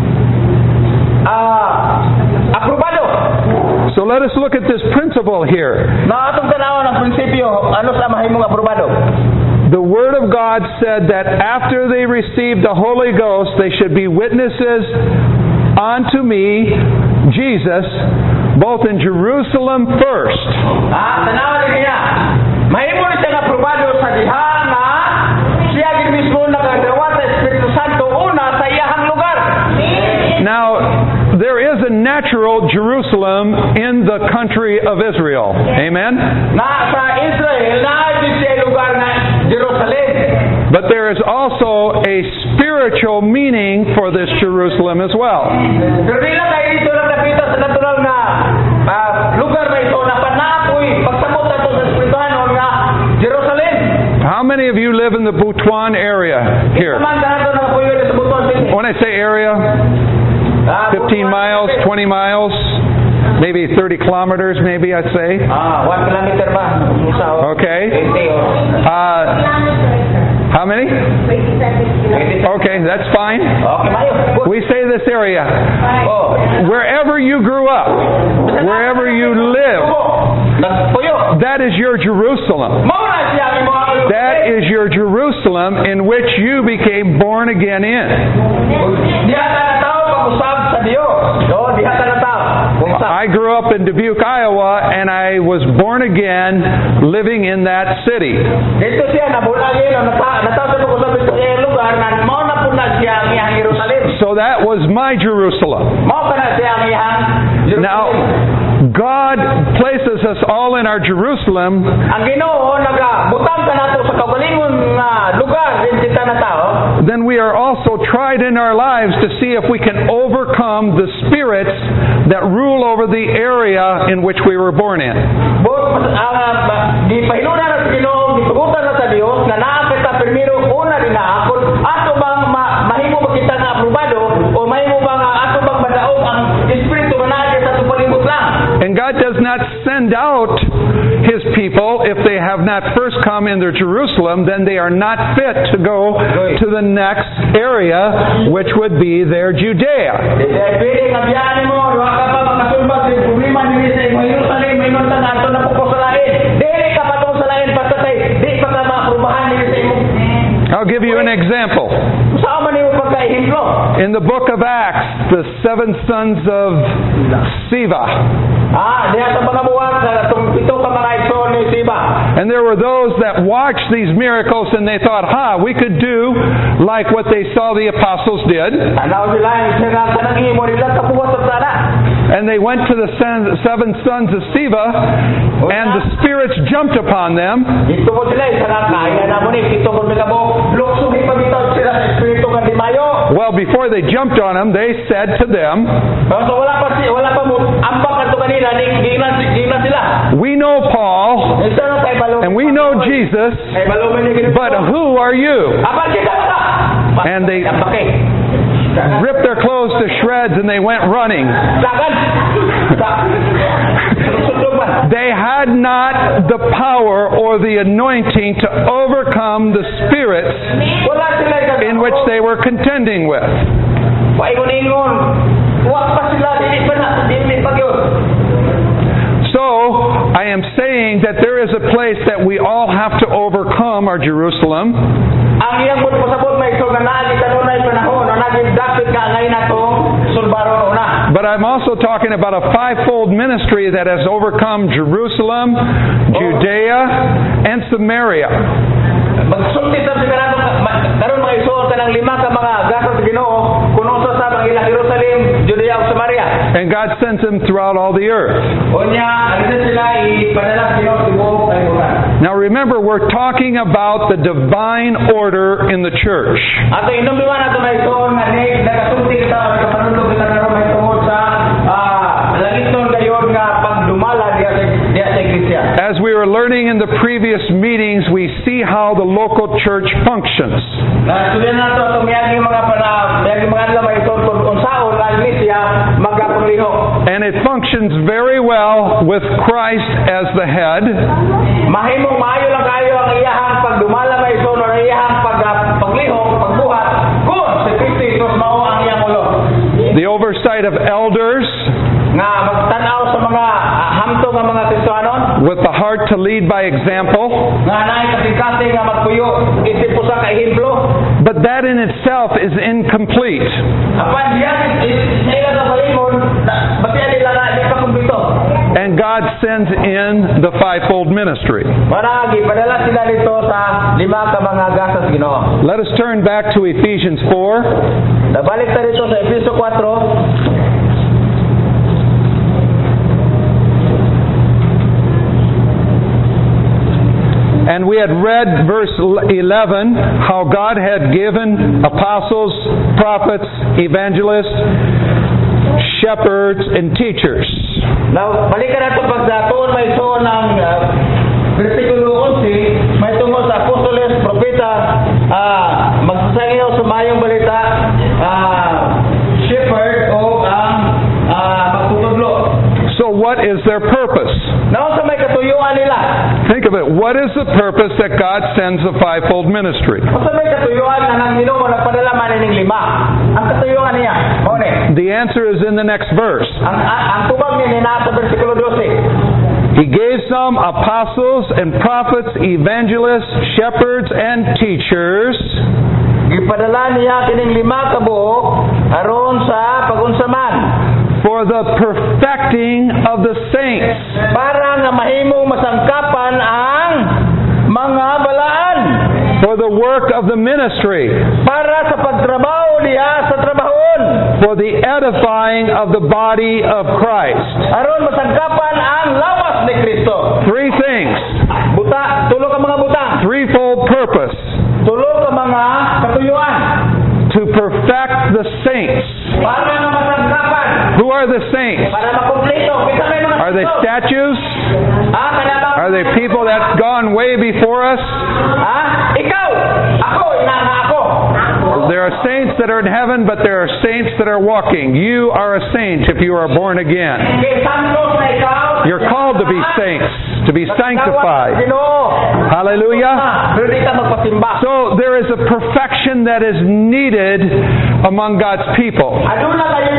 Aprobado. So let us look at this principle here. Na atong tanawan ang prinsipyo ano sa mahimong aprobado. The Word of God said that after they received the Holy Ghost, they should be witnesses unto me, Jesus, both in Jerusalem first. Tanawan din niya. Mahimo ni siya aprobado sa diha nga siya gid mismo nakadawat sa Espiritu Santo una sa iyang lugar. Now, there is a natural Jerusalem in the country of Israel. Amen? Na sa Israel na siya lugar na Jerusalem. But there is also a spiritual meaning for this Jerusalem as well. Pero di lang kayo dito lang nakita sa natural na lugar na ito na panapoy pagsamot nato sa Espirituhan nga Jerusalem. How many of you live in the Butuan area here? Kaman nato na puyo sa Butuan City. When I say area, 15 miles, 20 miles, maybe 30 kilometers, maybe I'd say. 1 kilometer ba? Okay. 20 How many? Okay, that's fine. Okay, mayo. We say this area. Wherever you grew up, wherever you live, Nagpuyo. that is your Jerusalem. Mao na siya ang mga That is your Jerusalem in which you became born again in. Diha ta na tao pag-usab sa Dios. No, diha ta na tao. I grew up in Dubuque, Iowa, and I was born again living in that city. Dito siya nabulagin o nataw sa pag-usab ito sa lugar na mao na po na siya ang iyang Jerusalem. So that was my Jerusalem. Mao pa na siya ang iyang Jerusalem. Now, God places us all in our Jerusalem, ang Ginoo nagabutang ka nato sa kaugalingon nga lugar din kita na tao, then we are also tried in our lives to see if we can overcome the spirits that rule over the area in which we were born in. Gipahinunan na sa Ginoo, gitugutan na sa Dios nga naa kita primero una din na kung ato bang mahimo ba kita nga aprobado o mahimo ba nga ato bang madaog ang espiritu nga naa sa tupalibot lang. And God does not send out His people if they have not first come in their Jerusalem, then they are not fit to go to the next area, which would be their Judea. Pwede nga biyahe mo, wa ka pa makasulbag sa problema nila sa Jerusalem, may nung tangato na po sa lain. Dili ka pa sa lain patatay, di pa ka maaprubahan nila sa imo. I'll give you an example. Saan man yung pagka-ehemplo? In the book of Acts, the 7 sons of Sceva. Diya sa mga buwan, sa pito ka mga igsoon ni Siba. And there were those that watched these miracles and they thought, we could do like what they saw the apostles did. Tanaw sila, yung kanang imo nila, kapuwas sa sana. And they went to the 7 sons of Sceva, and the spirits jumped upon them. Ito mo sila, isa nga kaya na mo ni, ito mo nila mo, lukso, ipagitaw sila sa espiritu nga di mayo. Well, before they jumped on them, they said to them, so wala pa mo, ambak ato kanila, di na sila. we know Paul, and we know Jesus, but who are you? And they ripped their clothes to shreds and they went running. They had not the power or the anointing to overcome the spirits in which they were contending with. So, I am saying that there is a place that we all have to overcome our Jerusalem. But I'm also talking about a fivefold ministry that has overcome Jerusalem, Judea, and Samaria. Karon mga isuon kanang lima ka mga gastos Ginoo kuno sa mga Jerusalem, Judea ug Samaria. And God sends them throughout all the earth. Unya alin sila ipadala Ginoo tibuok kalibutan. Now remember, we're talking about the divine order in the church. Ato inomduman ato may isuon nga nagasulti kita sa panulog kita karon may tungod sa langiton gayod nga pagdumala diya sa iglesia. As we were learning in the previous meetings, we see how the local church functions. And it functions very well with Christ as the head. The oversight of elders, with the heart to lead by example. But that in itself is incomplete. And God sends in the fivefold ministry. Let us turn back to Ephesians 4. And we had read verse 11, how God had given apostles, prophets, evangelists, shepherds, and teachers. Now, balikan nato pagdatoon may isuon ng versikulo 11, may tungkol sa apostoles, propeta, magsasayaw sa mayong balita, shepherd o ang magtutudlo. So what is their purpose? Now, sa may katuyuan nila. Think of it. What is the purpose that God sends the fivefold ministry? Sa may katuyuan na nang Ginoo nagpadala man ning lima. Ang katuyuan niya, mao ni. The answer is in the next verse. Ang tubag ni nasa bersikulo 12. He gave some apostles and prophets, evangelists, shepherds, and teachers. Gipadala niya kining lima ka buok aron sa pagunsaman. For the perfecting of the saints. Para nga mahimong masangkapan ang mga balaan. For the work of the ministry. Para sa pagtrabaho diha sa trabahon. for the edifying of the body of Christ. Aron masangkapan ang lawas ni Kristo. Three things. Tulo ka mga butang. Threefold purpose. Tulo ka mga katuyuan. To perfect the saints. Para nga masangkapan. Who are the saints? Para makumpleto. Kita may mga Are they Kristo. statues? Kanabang. Are they people that's gone way before us? Ikaw. Ako. Inana ako. There are saints that are in heaven, but there are saints that are walking. You are a saint if you are born again. Kay santos na ikaw. You're called to be saints, to be sanctified. Ginoo. Hallelujah. Pero di ka magpasimba. So there is a perfection that is needed among God's people. Aduna kayong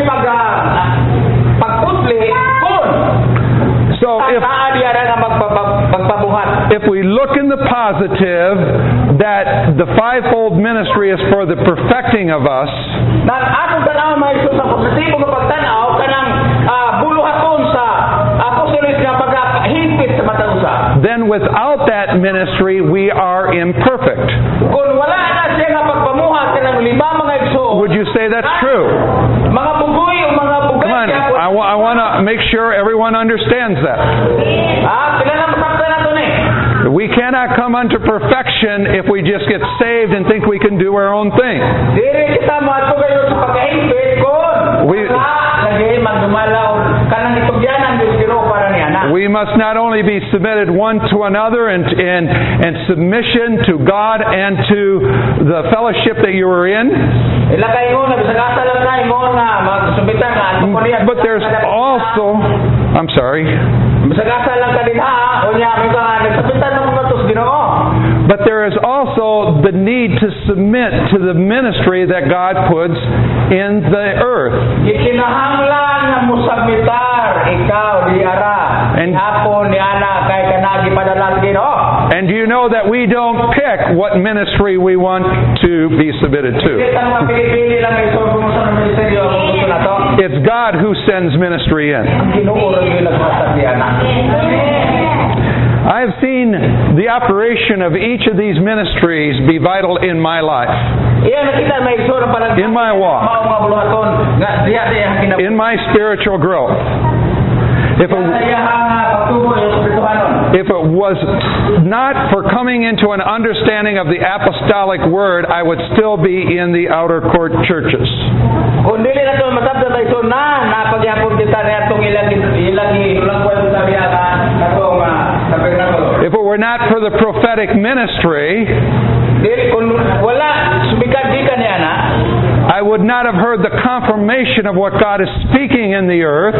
pagputli kun. So Diya nga magpabuhat. if we look in the positive that the fivefold ministry is for the perfecting of us, Nang atong tanaw may Isus ang positibo nga pagtanaw kanang buluhaton sa apostolis nga paghimpit sa matag usa. then without that ministry we are imperfect. Kung wala na siya nga pagpamuhat kanang lima mga igsoon. Would you say that's true? Mga bugoy o mga bugay. Come on, I want to make sure everyone understands that. Pila na masakta na to ni. We cannot come unto perfection if we just get saved and think we can do our own thing. Diri kita mato kayo sa paghimpit kun. We- lagi magdumalaw kanang itugyanan Dios Ginoo para niya na. We must not only be submitted one to another in submission to God and to the fellowship that you are in, Ila kayo na bisag asa lang kayo na magsubitan nga ato ko niya. but there's also, I'm sorry, bisag asa lang ka din ha. Unya may ka nagsabitan ng mga tos Ginoo. but there is also the need to submit to the ministry that God puts in the earth. Ikinahanglan nga musabmitar ikaw di ara. And- Hapon ni ana kay kanagi padala Ginoo. And you know that we don't pick what ministry we want to be submitted to. Di ka mapili-pili lang iso kung sa ministeryo ang gusto na to. It's God who sends ministry in. Ang Ginoo ra gyud naghatag di ana. I have seen the operation of each of these ministries be vital in my life, Iya nakita may iso ra palag in my walk, mao nga buluhaton nga diya kinab. in my spiritual growth. If it, Iya pagtubo yung espirituhanon. if it was not for coming into an understanding of the apostolic word, I would still be in the outer court churches. Kung dili na to masabda tayo so na pagyapon kita ni atong ilang kwento sa biya katong tabernakulo. If it were not for the prophetic ministry, Dili kung wala subikan di ka ni ana. I would not have heard the confirmation of what God is speaking in the earth,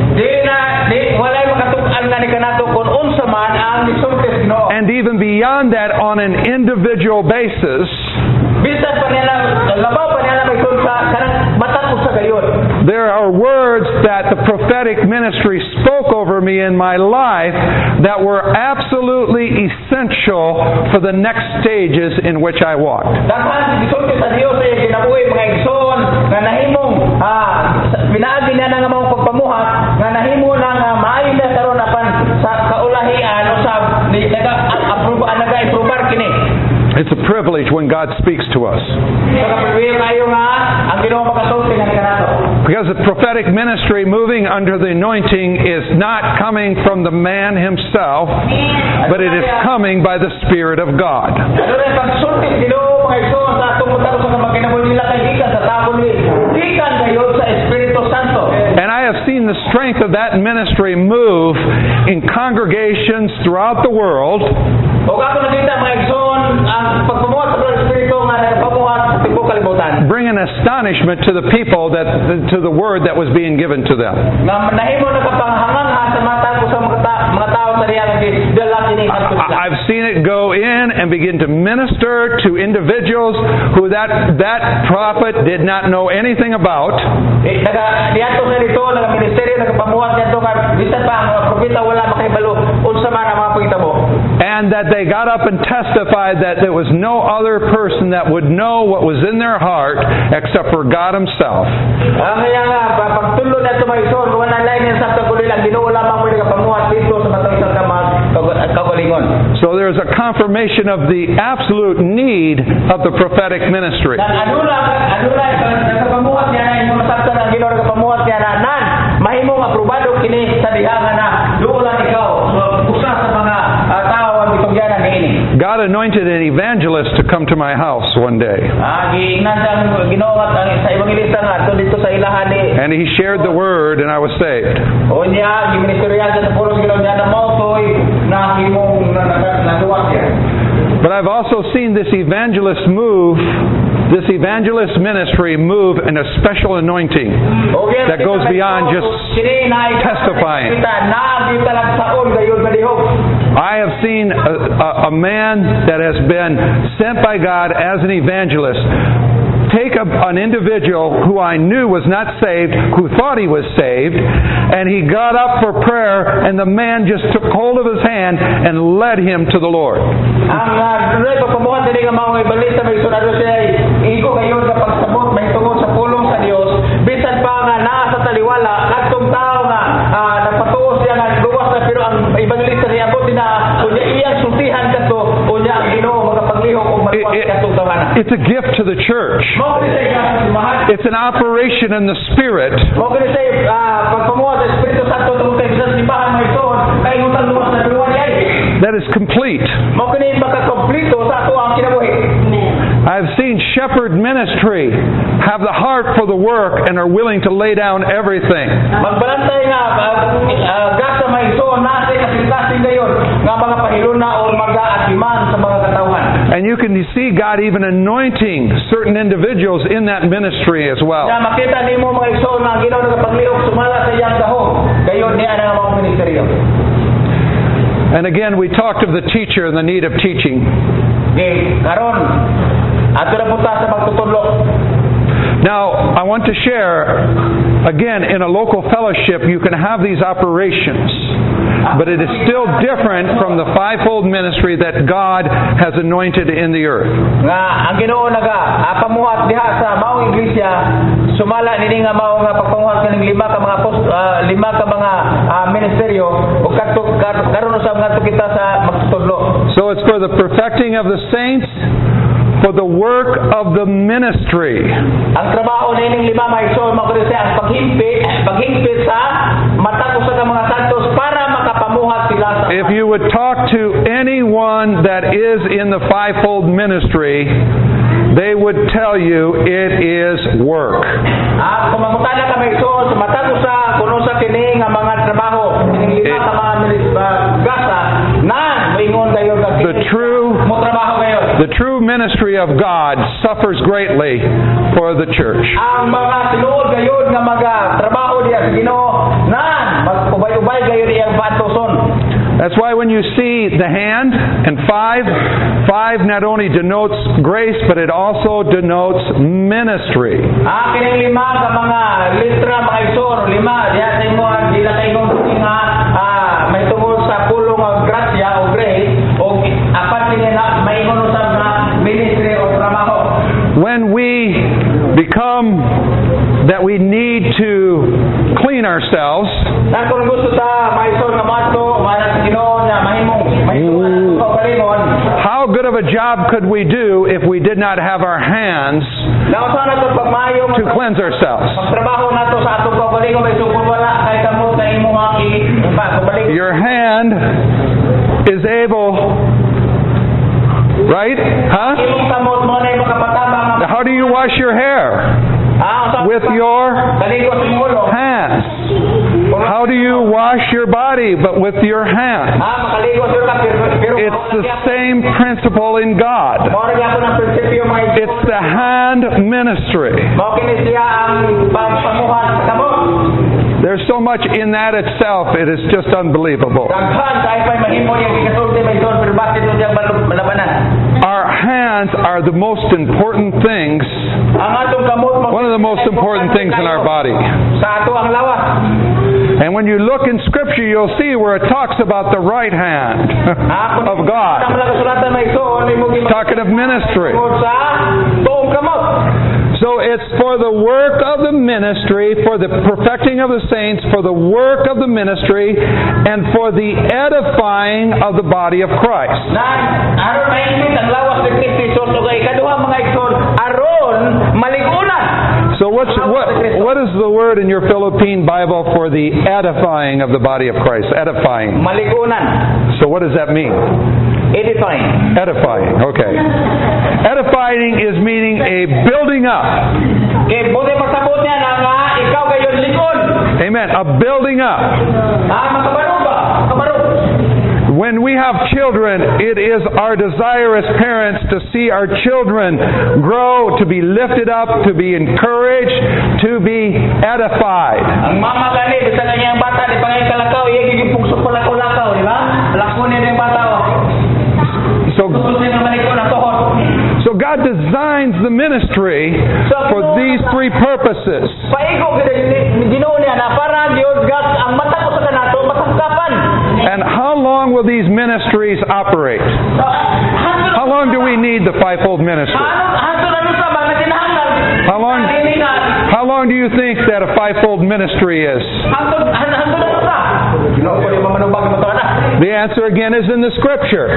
Walay makatug-an nga ni kanato kung unsa man ang gisultis Ginoo. and even beyond that on an individual basis. Bisan pa nila labaw pa nila may sulsa kanang matag usa gayon. There are words that the prophetic ministry spoke over me in my life that were absolutely essential for the next stages in which I walked. Dapat gisultis sa Dios ay kinabuhi mga igsoon nga nahimong pinaagi na nga mga pagpamuhat nga nahimo na nga maayo na karon apan sa kaulahian usab naga-improbar kini. It's a privilege when God speaks to us. Nakapriwil kayo nga ang Ginoo makasulti nga kanato. Because the prophetic ministry moving under the anointing is not coming from the man himself, but it is coming by the Spirit of God. Ano rin pagsulti Ginoo mga igsoon sa atong pagtaro sa kinabuhi nila kay gikan sa tabon ni gikan kayo sa Espiritu Santo. And I have seen the strength of that ministry move in congregations throughout the world. O ako nakita mga igsoon ang pagpamuhat sa Espiritu nga nagpamuhat sa tibuok kalibutan. Bring an astonishment to the people to the word that was being given to them. Nga nahimo nakapanghangan ha sa mata ko sa mga tao sa riyan nga dala kini I've seen it go in and begin to minister to individuals who that prophet did not know anything about. Diato sa dito nga ministeryo nagapamuhat dito nga bisan pa ang propeta wala makahibalo unsa man ang mga pangitabo. And that they got up and testified that there was no other person that would know what was in their heart except for God Himself. Kaya nga pagtulo na ito mga igsoon wala lain sa tagulilang Ginoo lamang mo nagapamuhat dito sa matang isang kagalingon. So there's a confirmation of the absolute need of the prophetic ministry. Nagapamuhat niya na yung masabta to my house one day. Giingnan siyang Ginoo at sa evangelista nga dito sa ilahan ni. And he shared the word, and I was saved. O niya, giministerya sa pulos Ginoo niya na mautoy na himong naduwa siya. But I've also seen this evangelist ministry move in a special anointing that goes beyond just testifying. I have seen a man that has been sent by God as an evangelist take an individual who I knew was not saved, who thought he was saved, and he got up for prayer, and the man just took hold of his hand and led him to the Lord. It's a gift to the church. It's an operation in the Spirit. That is complete. I've seen shepherd ministry have the heart for the work and are willing to lay down everything. And you can see God even anointing certain individuals in that ministry as well. And again, we talked of the teacher and the need of teaching. Now, I want to share, again, in a local fellowship, you can have these operations, but it is still different from the fivefold ministry that God has anointed in the earth. So it's for the perfecting of the saints, for the work of the ministry. Ang trabaho nining lima maigsoon magdiri ang paghingpit sa mata sa mga santos para makapamuhat sila sa. If you would talk to anyone that is in the fivefold ministry, they would tell you it is work. Kung mamutana ka maigsoon sa mata sa kuno sa kini nga mga trabaho nining lima ka mga gasa nan moingon dayon ka mo trabaho kayo. The true ministry of God suffers greatly for the church. Ang mga tinuod gayud nga mga trabaho diya sa Ginoo nan magubay-ubay gayud iyang patuson. That's why when you see the hand and five not only denotes grace, but it also denotes ministry. Kining lima ka mga litra mga isor, lima diya sa imo dila kay nga may tungod sa pulong ng grasya o grace o apat nila may ingon sa ministry o trabaho. When we become that we need to clean ourselves, how good of a job could we do if we did not have our hands to cleanse ourselves? Your hand is able, right? Huh? How do you wash your hair? With your hands. How do you wash your body but with your hands? It's the same principle in God. It's the hand ministry. There's so much in that itself, it is just unbelievable. Our hands are the most important things, one of the most important things in our body. And when you look in Scripture, you'll see where it talks about the right hand of God. Talking of ministry. So it's for the work of the ministry, for the perfecting of the saints, for the work of the ministry, and for the edifying of the body of Christ. So what is the word in your Philippine Bible for the edifying of the body of Christ? Edifying. Maligunan. So what does that mean? edifying. Edifying, okay. Edifying is meaning a building up. Okay, buti pasabot niya na nga ikaw kayo likod. Amen. A building up. Makabaro ba? Makabaro. When we have children, it is our desire as parents to see our children grow, to be lifted up, to be encouraged, to be edified. Ang mama gani, bisa na niya ang bata, di pa ngayon kalakaw, iya gigipugsok pa lakaw-lakaw, di ba? Lakunin na yung bata. So God designs the ministry for these three purposes. Paigo Ginoo niya na para Dios gat ang mata ko sa kanato masangkapan. And how long will these ministries operate? How long do we need the fivefold ministry? How long do you think that a fivefold ministry is? The answer again is in the scripture.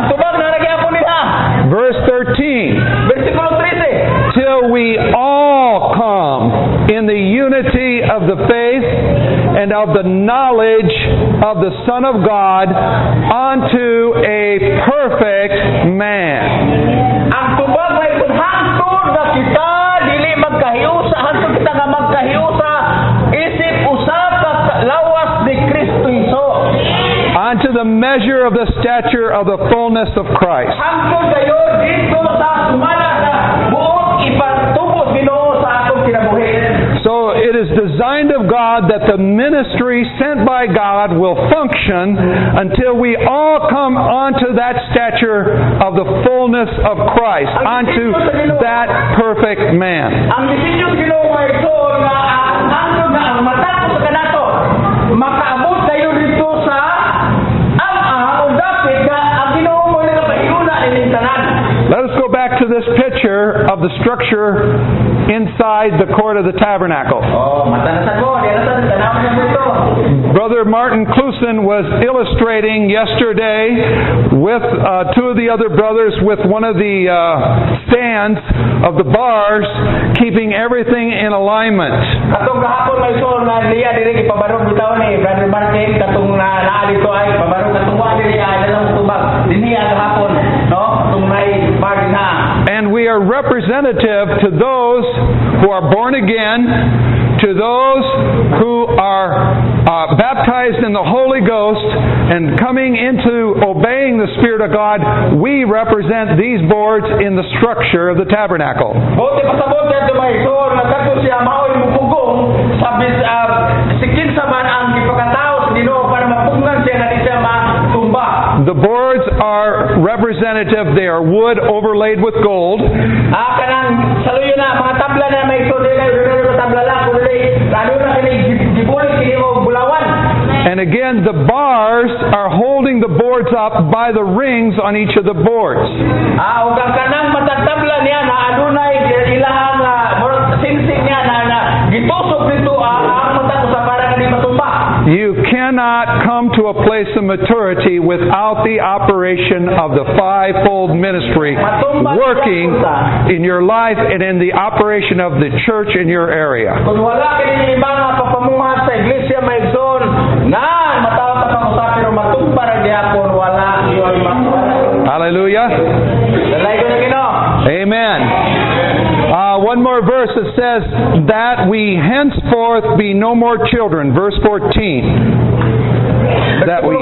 Verse 13. Till we all come in the unity of the faith and of the knowledge of the Son of God unto a perfect man. Ang tubag ay hangtod na kita dili magkahiusa hangtod kita nga magkahiusa isip usab ka lawas ni Kristo Hesus. Unto the measure of the stature of the fullness of Christ. Hangtod kayo dito sa sumala sa buot ipatubos Ginoo sa atong kinabuhi. So it is designed of God that the ministry sent by God will function until we all come onto that stature of the fullness of Christ, onto that perfect man. Ang disenyo sa Ginoo ay ito nga hangtod na ang mata ko sa kanato makaabot kayo dito sa ang dapat nga ang Ginoo mo na pahiuna ining tanan. Let us go back to this picture of the structure inside the court of the tabernacle. Brother Martin Clusen was illustrating yesterday with two of the other brothers with one of the stands of the bars, keeping everything in alignment. Katong gahapon may sol na liya diri gipabarog bitaw ni Brother Martin katong naa dito ay pabarog katong wa diri ay dalang tubag dinhi gahapon no tung may bar na. And we are representative to those who are born again, to those who are baptized in the Holy Ghost and coming into obeying the Spirit of God. We represent these boards in the structure of the tabernacle. Bote pasabot dito may sol na kadto siya maoy mupugong sabis sikin sa man ang gipakatao sa Ginoo para mapungan siya nga di siya matumba. The boards are representative. They are wood overlaid with gold. Kanang saluyo na mga tabla na may sol dili tabla lang kundi lalo na kini gibulig kini og bulawan. And again, the bars are holding the boards up by the rings on each of the boards. Ug ang kanang matatabla niya na adunay ilahang singsing niya na gitusok dito ang mata sa para kani matumba. You cannot come to a place of maturity without the operation of the fivefold ministry working in your life and in the operation of the church in your area. Kung wala kini mga papamuhat sa iglesia maigsoon na matawa pa kang usapin o matumba ra gihapon wala iyon matuwa. Hallelujah. Amen. One more verse that says that we henceforth be no more children. Verse 14. That we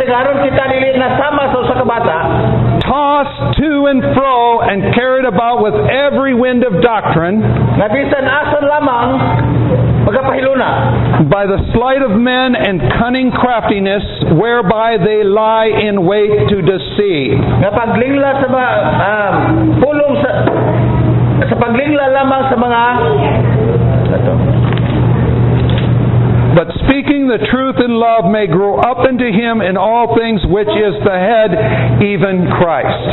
tossed to and fro and carried about with every wind of doctrine by the sleight of men and cunning craftiness whereby they lie in wait to deceive. Sa paglingla lamang sa mga but speaking the truth in love may grow up into him in all things which is the head, even Christ.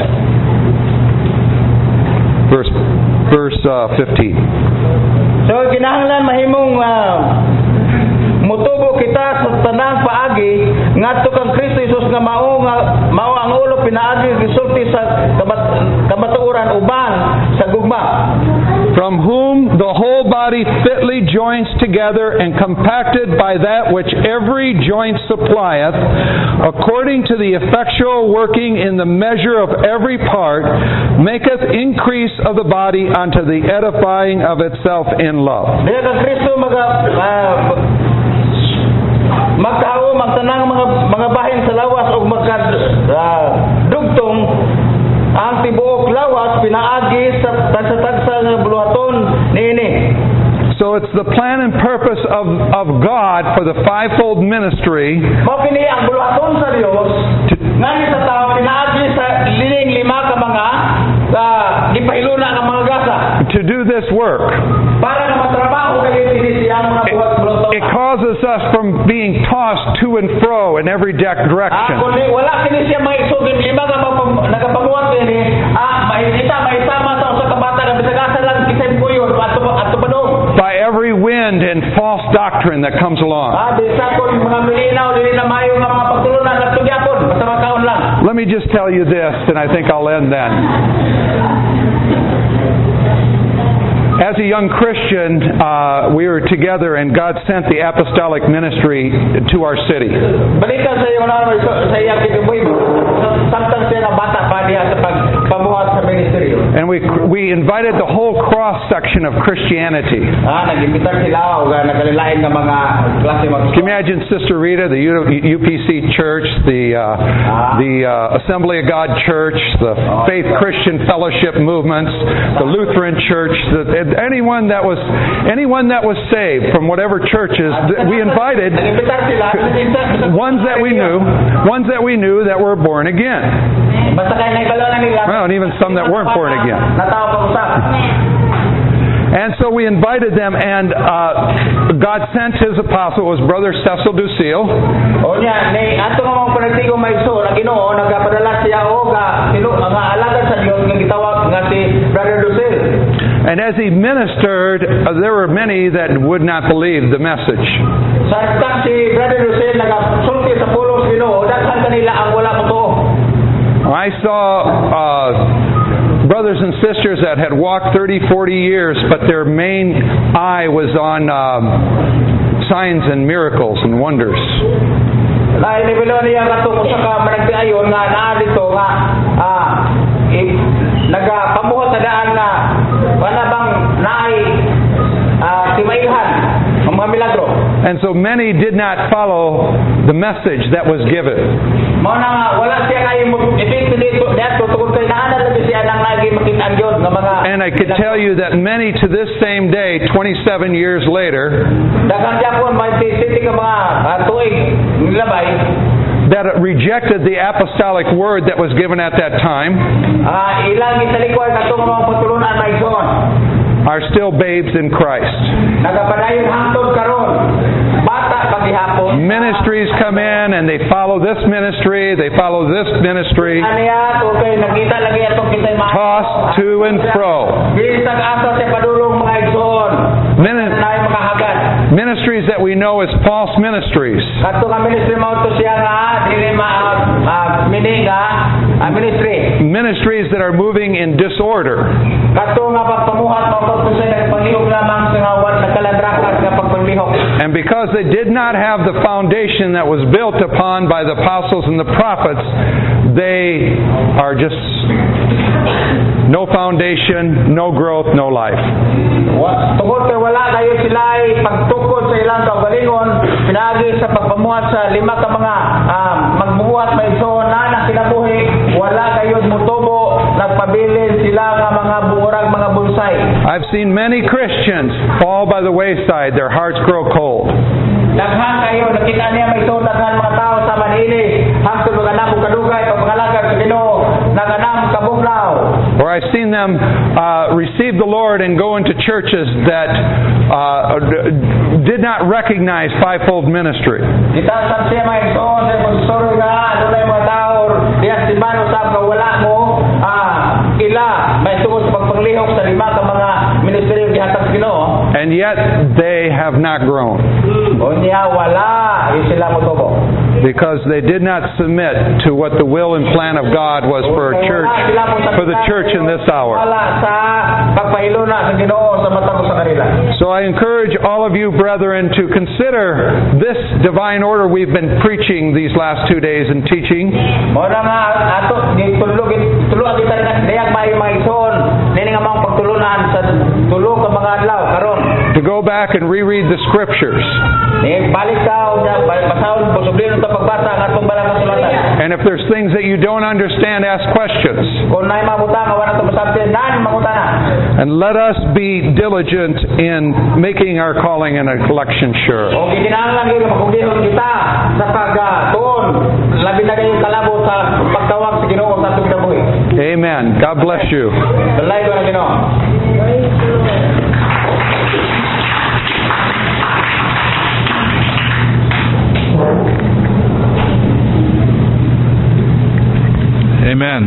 Verse 15. So kinahanglan mahimong mutubo kita sa tanang paagi ngadto kang Kristo Jesus nga mao ang ulo pinaagi gisulti sa kabatuoran uban sa gugma. from whom the whole body fitly joins together and compacted by that which every joint supplieth, according to the effectual working in the measure of every part, maketh increase of the body unto the edifying of itself in love. Diya kang Kristo magtao magtanang mga bahin sa lawas o magkadugtong ang tibuok lawas pinaagi sa tagsa nga buluhaton niini. So it's the plan and purpose of God for the fivefold ministry Mao kini ang buluhaton sa Dios ngani sa tao pinaagi sa lining lima ka mga gipahiluna ka mga gasa to do this work. para na matrabaho kayo kini siyang mga buhat buluhaton. It causes us from being tossed to and fro in every direction. Kundi wala kini siya maisugin lima ka nagapabuhat kini mahita maisama sa usa ka bata nga bisagasa lang kisay puyon ato padong. By every wind and false doctrine that comes along. Bisa kon mga milinaw dili na mayo nga mga pagtulunan at tugyapon basta makaon lang. Let me just tell you this, and I think I'll end then. As a young Christian, we were together and God sent the apostolic ministry to our city. Balikan sa iyo na sa iyang kibuhi samtang siya nga bata pa diha sa pagpamuhat sa ministeryo. And we invited the whole cross section of Christianity. Nag-imbitar sila o nagalilain nga mga klase Can you imagine Sister Rita, the UPC Church, the Assembly of God Church, the Faith Christian Fellowship movements, the Lutheran Church, anyone that was saved from whatever churches, we invited ones that we knew that were born again. Well, and even some that weren't born again. And so we invited them, and God sent His apostle, was Brother Cecil Lucille. And as he ministered, there were many that would not believe the message. I saw brothers and sisters that had walked 30, 40 years, but their main eye was on signs and miracles and wonders. And so many did not follow the message that was given. And I could tell you that many to this same day, 27 years later, that rejected the apostolic word that was given at that time, are still babes in Christ. Ministries come in and they follow this ministry, they follow this ministry, tossed to and fro. Ministries that we know as false ministries. Ministries that are moving in disorder. And because they did not have the foundation that was built upon by the apostles and the prophets, they are just no foundation, no growth, no life. I've seen many Christians fall by the wayside, their hearts grow cold. Or I've seen them receive the Lord and go into churches that did not recognize fivefold ministry. And yet they have not grown. because they did not submit to what the will and plan of God was for our church, for the church in this hour. Wala sa pagpahilo na sa Ginoo sa mata ko sa kanila. So I encourage all of you brethren to consider this divine order we've been preaching these last 2 days and teaching. Mo na nga ato gitulog kita na dayag maayo mga igsoon nini nga mga pagtulunan sa tulo ka mga adlaw karon. To go back and reread the scriptures. Balik ka og basahon posible ta pagbasa ang atong balang kasulatan. And if there's things that you don't understand, ask questions. Kung naay mangutana wala to masabti nan mangutana. And let us be diligent in making our calling and election sure. O gikinahanglan gyud makugdihon kita sa pagtuon labi na kayong kalabo sa pagtawag sa Ginoo sa atong kinabuhi. Amen. God bless you. Dalay ko na Ginoo. Amen.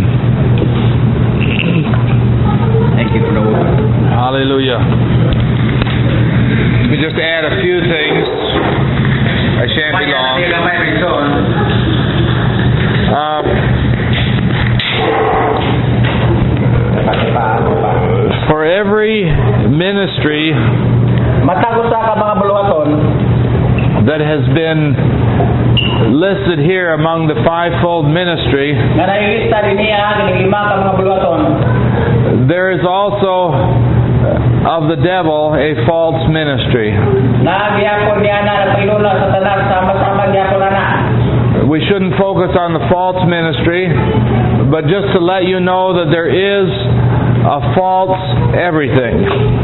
Thank you for the word. Hallelujah. Let me just add a few things. I shan't be long. For every ministry Matagos sa ka mga buluhaton that has been listed here among the fivefold ministry, nga nailista din niya kining lima ka mga buluhaton. there is also of the devil a false ministry. Na gihapon niya na nagpahilula sa tanan sama-sama gihapon na. We shouldn't focus on the false ministry, but just to let you know that there is a false everything.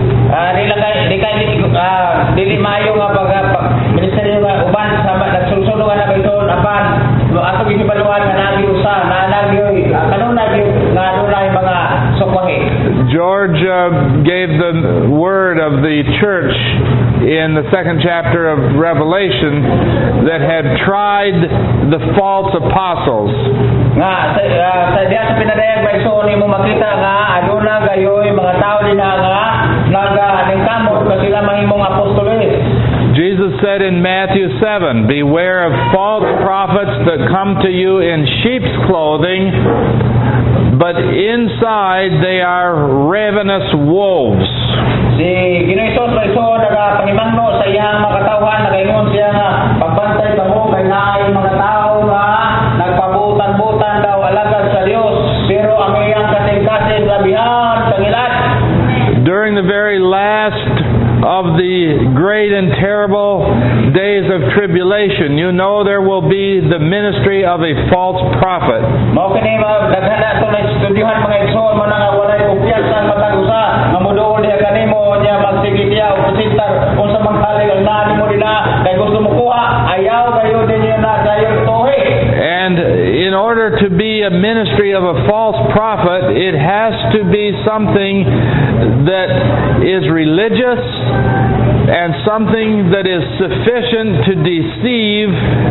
Dili maayo nga ministeryo nga uban sama nagsulsulo nga na ito apan ato gisibaluan nga nagi usa na nagi kanuna gyud nga adunay mga sukwahi. George gave the word of the church in the 2nd chapter of Revelation that had tried the false apostles. Nga sa diya sa pinadayag ba iso nimo makita nga aduna gayoy mga tao din nga nagkamot ka sila mahimong apostoles. Jesus said in Matthew 7, "Beware of false prophets that come to you in sheep's clothing, but inside they are ravenous wolves." Si Ginoong Hesus iso nagapangimangno sa iyang mga katawhan nagaingon siya nga pagbantay kamo kay naay mga tao nga nagpabutan-butan daw alagad sa Dios pero ang iyang kasing-kasing labihan kangilat. During the very last of the great and terrible days of tribulation, you know there will be the ministry of a false prophet. Mao kini daghan na to na estudyohan mga igsoon man nga walay kumpiyansa matag usa nga moduol diha kanimo nya magsigit diha og presentar unsa man kalig ang nani mo dina kay gusto mo kuha ayaw kayo din niya na dayon tohi. And in order to be a ministry of a false prophet, it has to be something that is religious and something that is sufficient to deceive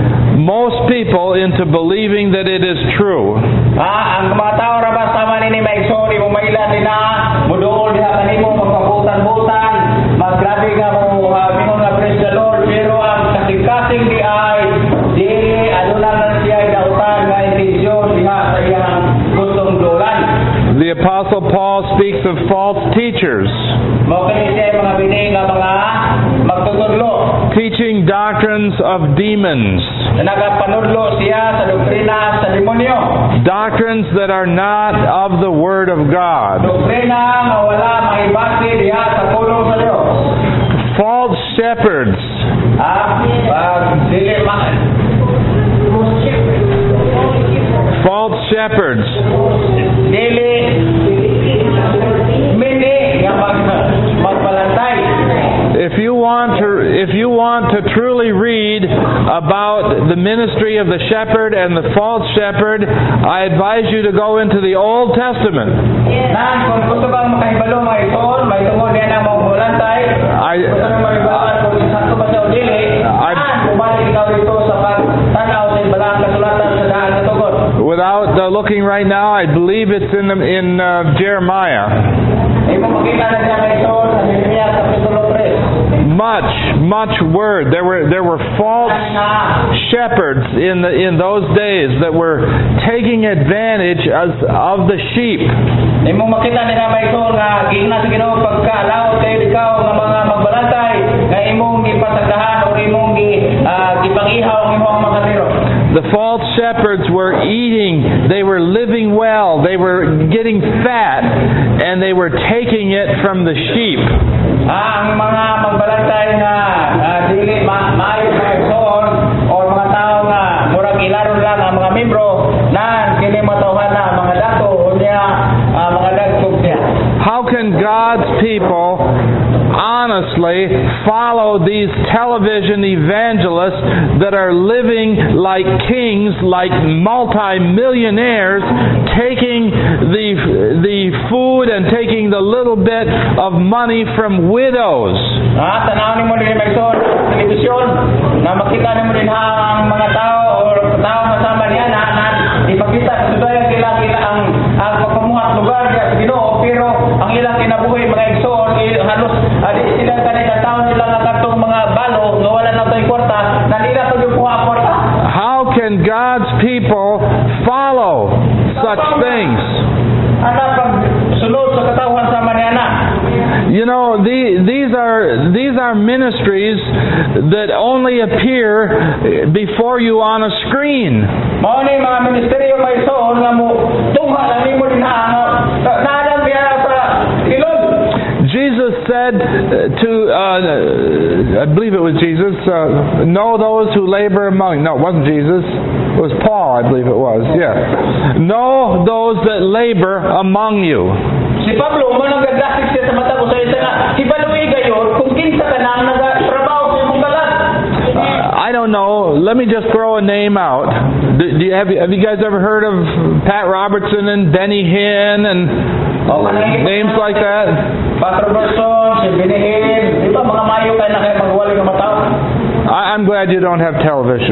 most people into believing that it is true. Ang mga tao ra ba sama nini maigsoon imo mailan dina moduol diha kanimo magpabutan-butan maggrabe nga mo mingon nga praise the Lord pero ang kasing-kasing di ay dili aduna na siya dautan nga intensyon diha sa iyang gustong dolan. The Apostle Paul speaks of false teachers, Mao kini siya mga bini nga mga magtutudlo teaching doctrines of demons, nagapanudlo siya sa doktrina sa demonyo. doctrines that are not of the Word of God. Doktrina nga wala mahibati diha sa pulong sa Dios. False shepherds, Dili false shepherds, Dili mini nga magpalantay. If you want to truly read about the ministry of the shepherd and the false shepherd, I advise you to go into the Old Testament. Nan kung gusto bang makahibalo mga ison, may tungod diyan ang mga bulantay. Gusto nang maribalan kung sakto ba siya o dili. Bumalik ikaw dito sa pagtanaw sa ibalang kasulatan sa daan na tungod. Without looking right now, I believe it's in Jeremiah. Imo makita na siya may ito sa Jeremias Kapitulo 3. Much word. There were false shepherds in those days that were taking advantage of the sheep. Imo makita nila may ito nga giingna sa Ginoo pagkalaw kay ikaw nga mga magbalantay nga imong gipasagahan o imong gipangihaw ang imong mga tiro. The false shepherds were eating, they were living well, they were getting fat, and they were taking it from the sheep. Ang mga magbalantay nga dili maayo sa igsoon o mga tao nga murag ilaron lang ang mga membro nan kini matawhan na mga dato unya mga dagkog niya. How can God's people honestly follow these television evangelists that are living like kings, like multi-millionaires, taking the food and taking the little bit of money from widows? Tanaw nimo din magsoon sa telebisyon na makita nimo din ang mga tao o tao kasama niya na ipakita sa sudaya kila ang pagpamuhat lugar sa Ginoo pero ang ilang kinabuhi mga igsoon halos sila kanila tao nila nga katong mga balo nga wala na toy kwarta na nila to yung kuha kwarta. How can God's people follow such things? Ana pag sulod sa katawhan sa manana. You know, these are ministries that only appear before you on a screen. Mao ni mga ministeryo may soon nga mo tungha lang nimo din naalam biya sa ilog. Jesus said to, I believe it was Jesus, know those who labor among you. No, it wasn't Jesus. It was Paul, I believe it was. Yeah. Know those that labor among you. Si Pablo, manang gagdasig siya sa mata ko sa isa nga, hibaluwi kayo kung kinsa ka nang nagatrabaho sa imong balat. I don't know. Let me just throw a name out. Have you guys ever heard of Pat Robertson and Benny Hinn and names like that? Pat Robertson, si Benny Hinn, di ba mga mayo kayo na kayo magwali ng mata? I'm glad you don't have television.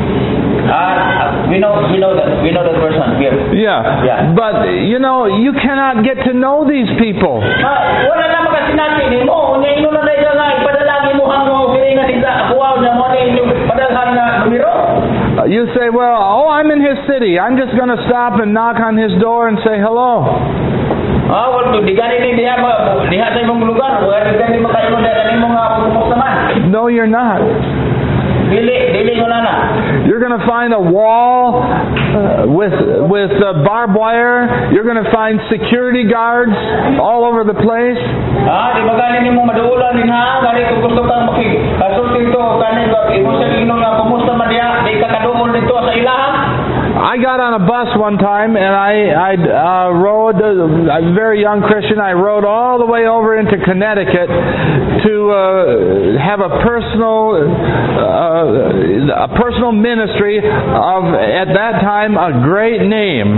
We know that person here. Yeah. But you know, you cannot get to know these people. Wala na makasinatin mo, unya ino na dai nga ipadalagi mo ang piringan sa kuwaw na mo ni padalhan na numero. You say, well, I'm in his city. I'm just going to stop and knock on his door and say hello. Well, digani ni diha sa imong lugar, wala digani makayo na nimo nga pumustaman. No, you're not. Dili ko na. You're going to find a wall with barbed wire. You're going to find security guards all over the place. Di ba ganin nimo maduulan din ha? Gani kung gusto kang makikasulti to kanin ba imo sa Ginoo nga kumusta man diha, di ka kadungol dito sa ilahan. I got on a bus one time and I rode, a very young Christian, I rode all the way over into Connecticut to have a personal ministry of, at that time, a great name.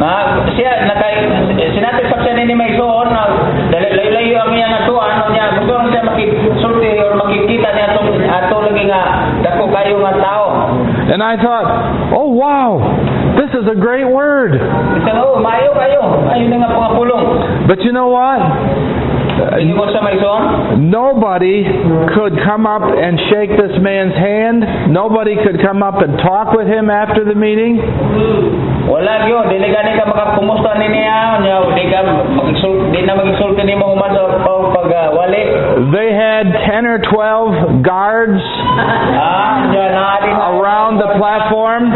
Sinatid sa siya ni may soon na layo ang iyang atuan niya gusto siya makisulti o makikita niya ato lagi nga dako kayo nga tao. And I thought, oh wow, this is a great word. Mayo kayo. Ayun nga pangapulong. But you know what? Nobody could come up and shake this man's hand. Nobody could come up and talk with him after the meeting. Wala gyud, dili gani ka makakumusta niya, di na magisulti nimo human sa pagwali. They had 10 or 12 guards around the platform.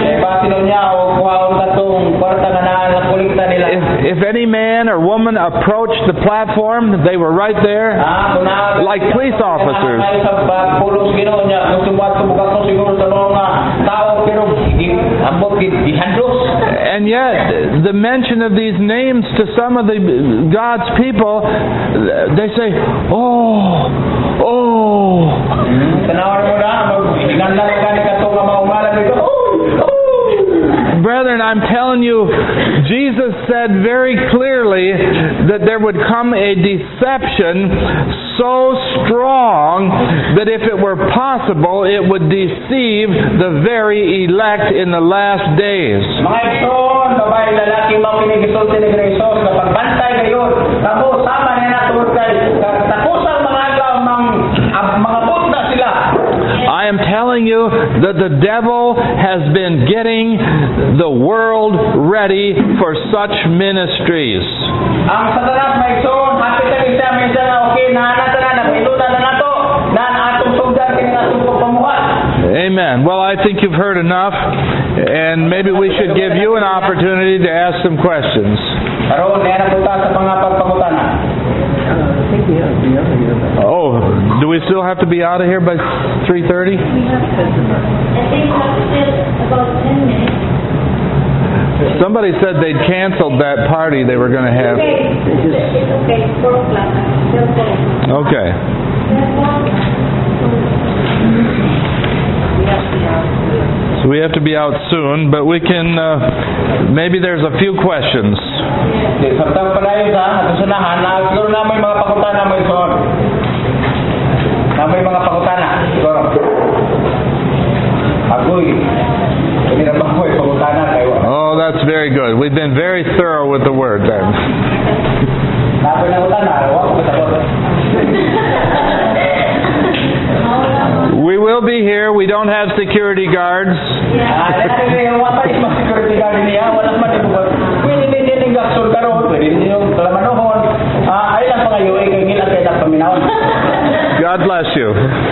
If any man or woman approached the platform, they were right there, like police officers. And yet, the mention of these names to some of God's people, they say, Brethren, I'm telling you, Jesus said very clearly day that there would come a deception so strong that if it were possible, it would deceive the very elect in the last days. Mga igsoon, babae, lalaki, mga pinigisulti ni Krisos, kapag bantay kayo, tamo, sama niya na tuwag kay, takusang mga agaw, mga budna sila. I am telling you that the devil has been getting the world ready for such ministries. Ang satanas, mga igsoon, hapit na isa, minsan na okay, nahanatan na, napailunan na nato, na atong sugdan, kinatong pagpamuhat. Amen. Well, I think you've heard enough, and maybe we should give you an opportunity to ask some questions. Karoon, na punta sa mga pagpangutana. Oh, do we still have to be out of here by 3:30? I think that's still about 10 minutes. Somebody said they'd canceled that party they were going to have. Okay, it's okay. 4 o'clock. Still 4 o'clock. Okay. So we have to be out soon, but we can, maybe there's a few questions. Samtang palayo sa kasunahan, siguro na may mga pangutana mo igsoon. Na may mga pangutana, siguro. Agoy. Hindi na ba agoy, pangutana kayo. Oh, that's very good. We've been very thorough with the word then. Napoy na utana, wala ko tapos. We will be here. We don't have security guards. Wala yung security guard niya, wala man yung buwan. Pwede din yung gaksol karoon, pwede din yung kalamanohon. Ay lang pa kayo, kay ngilang kayo na paminahon. God bless you.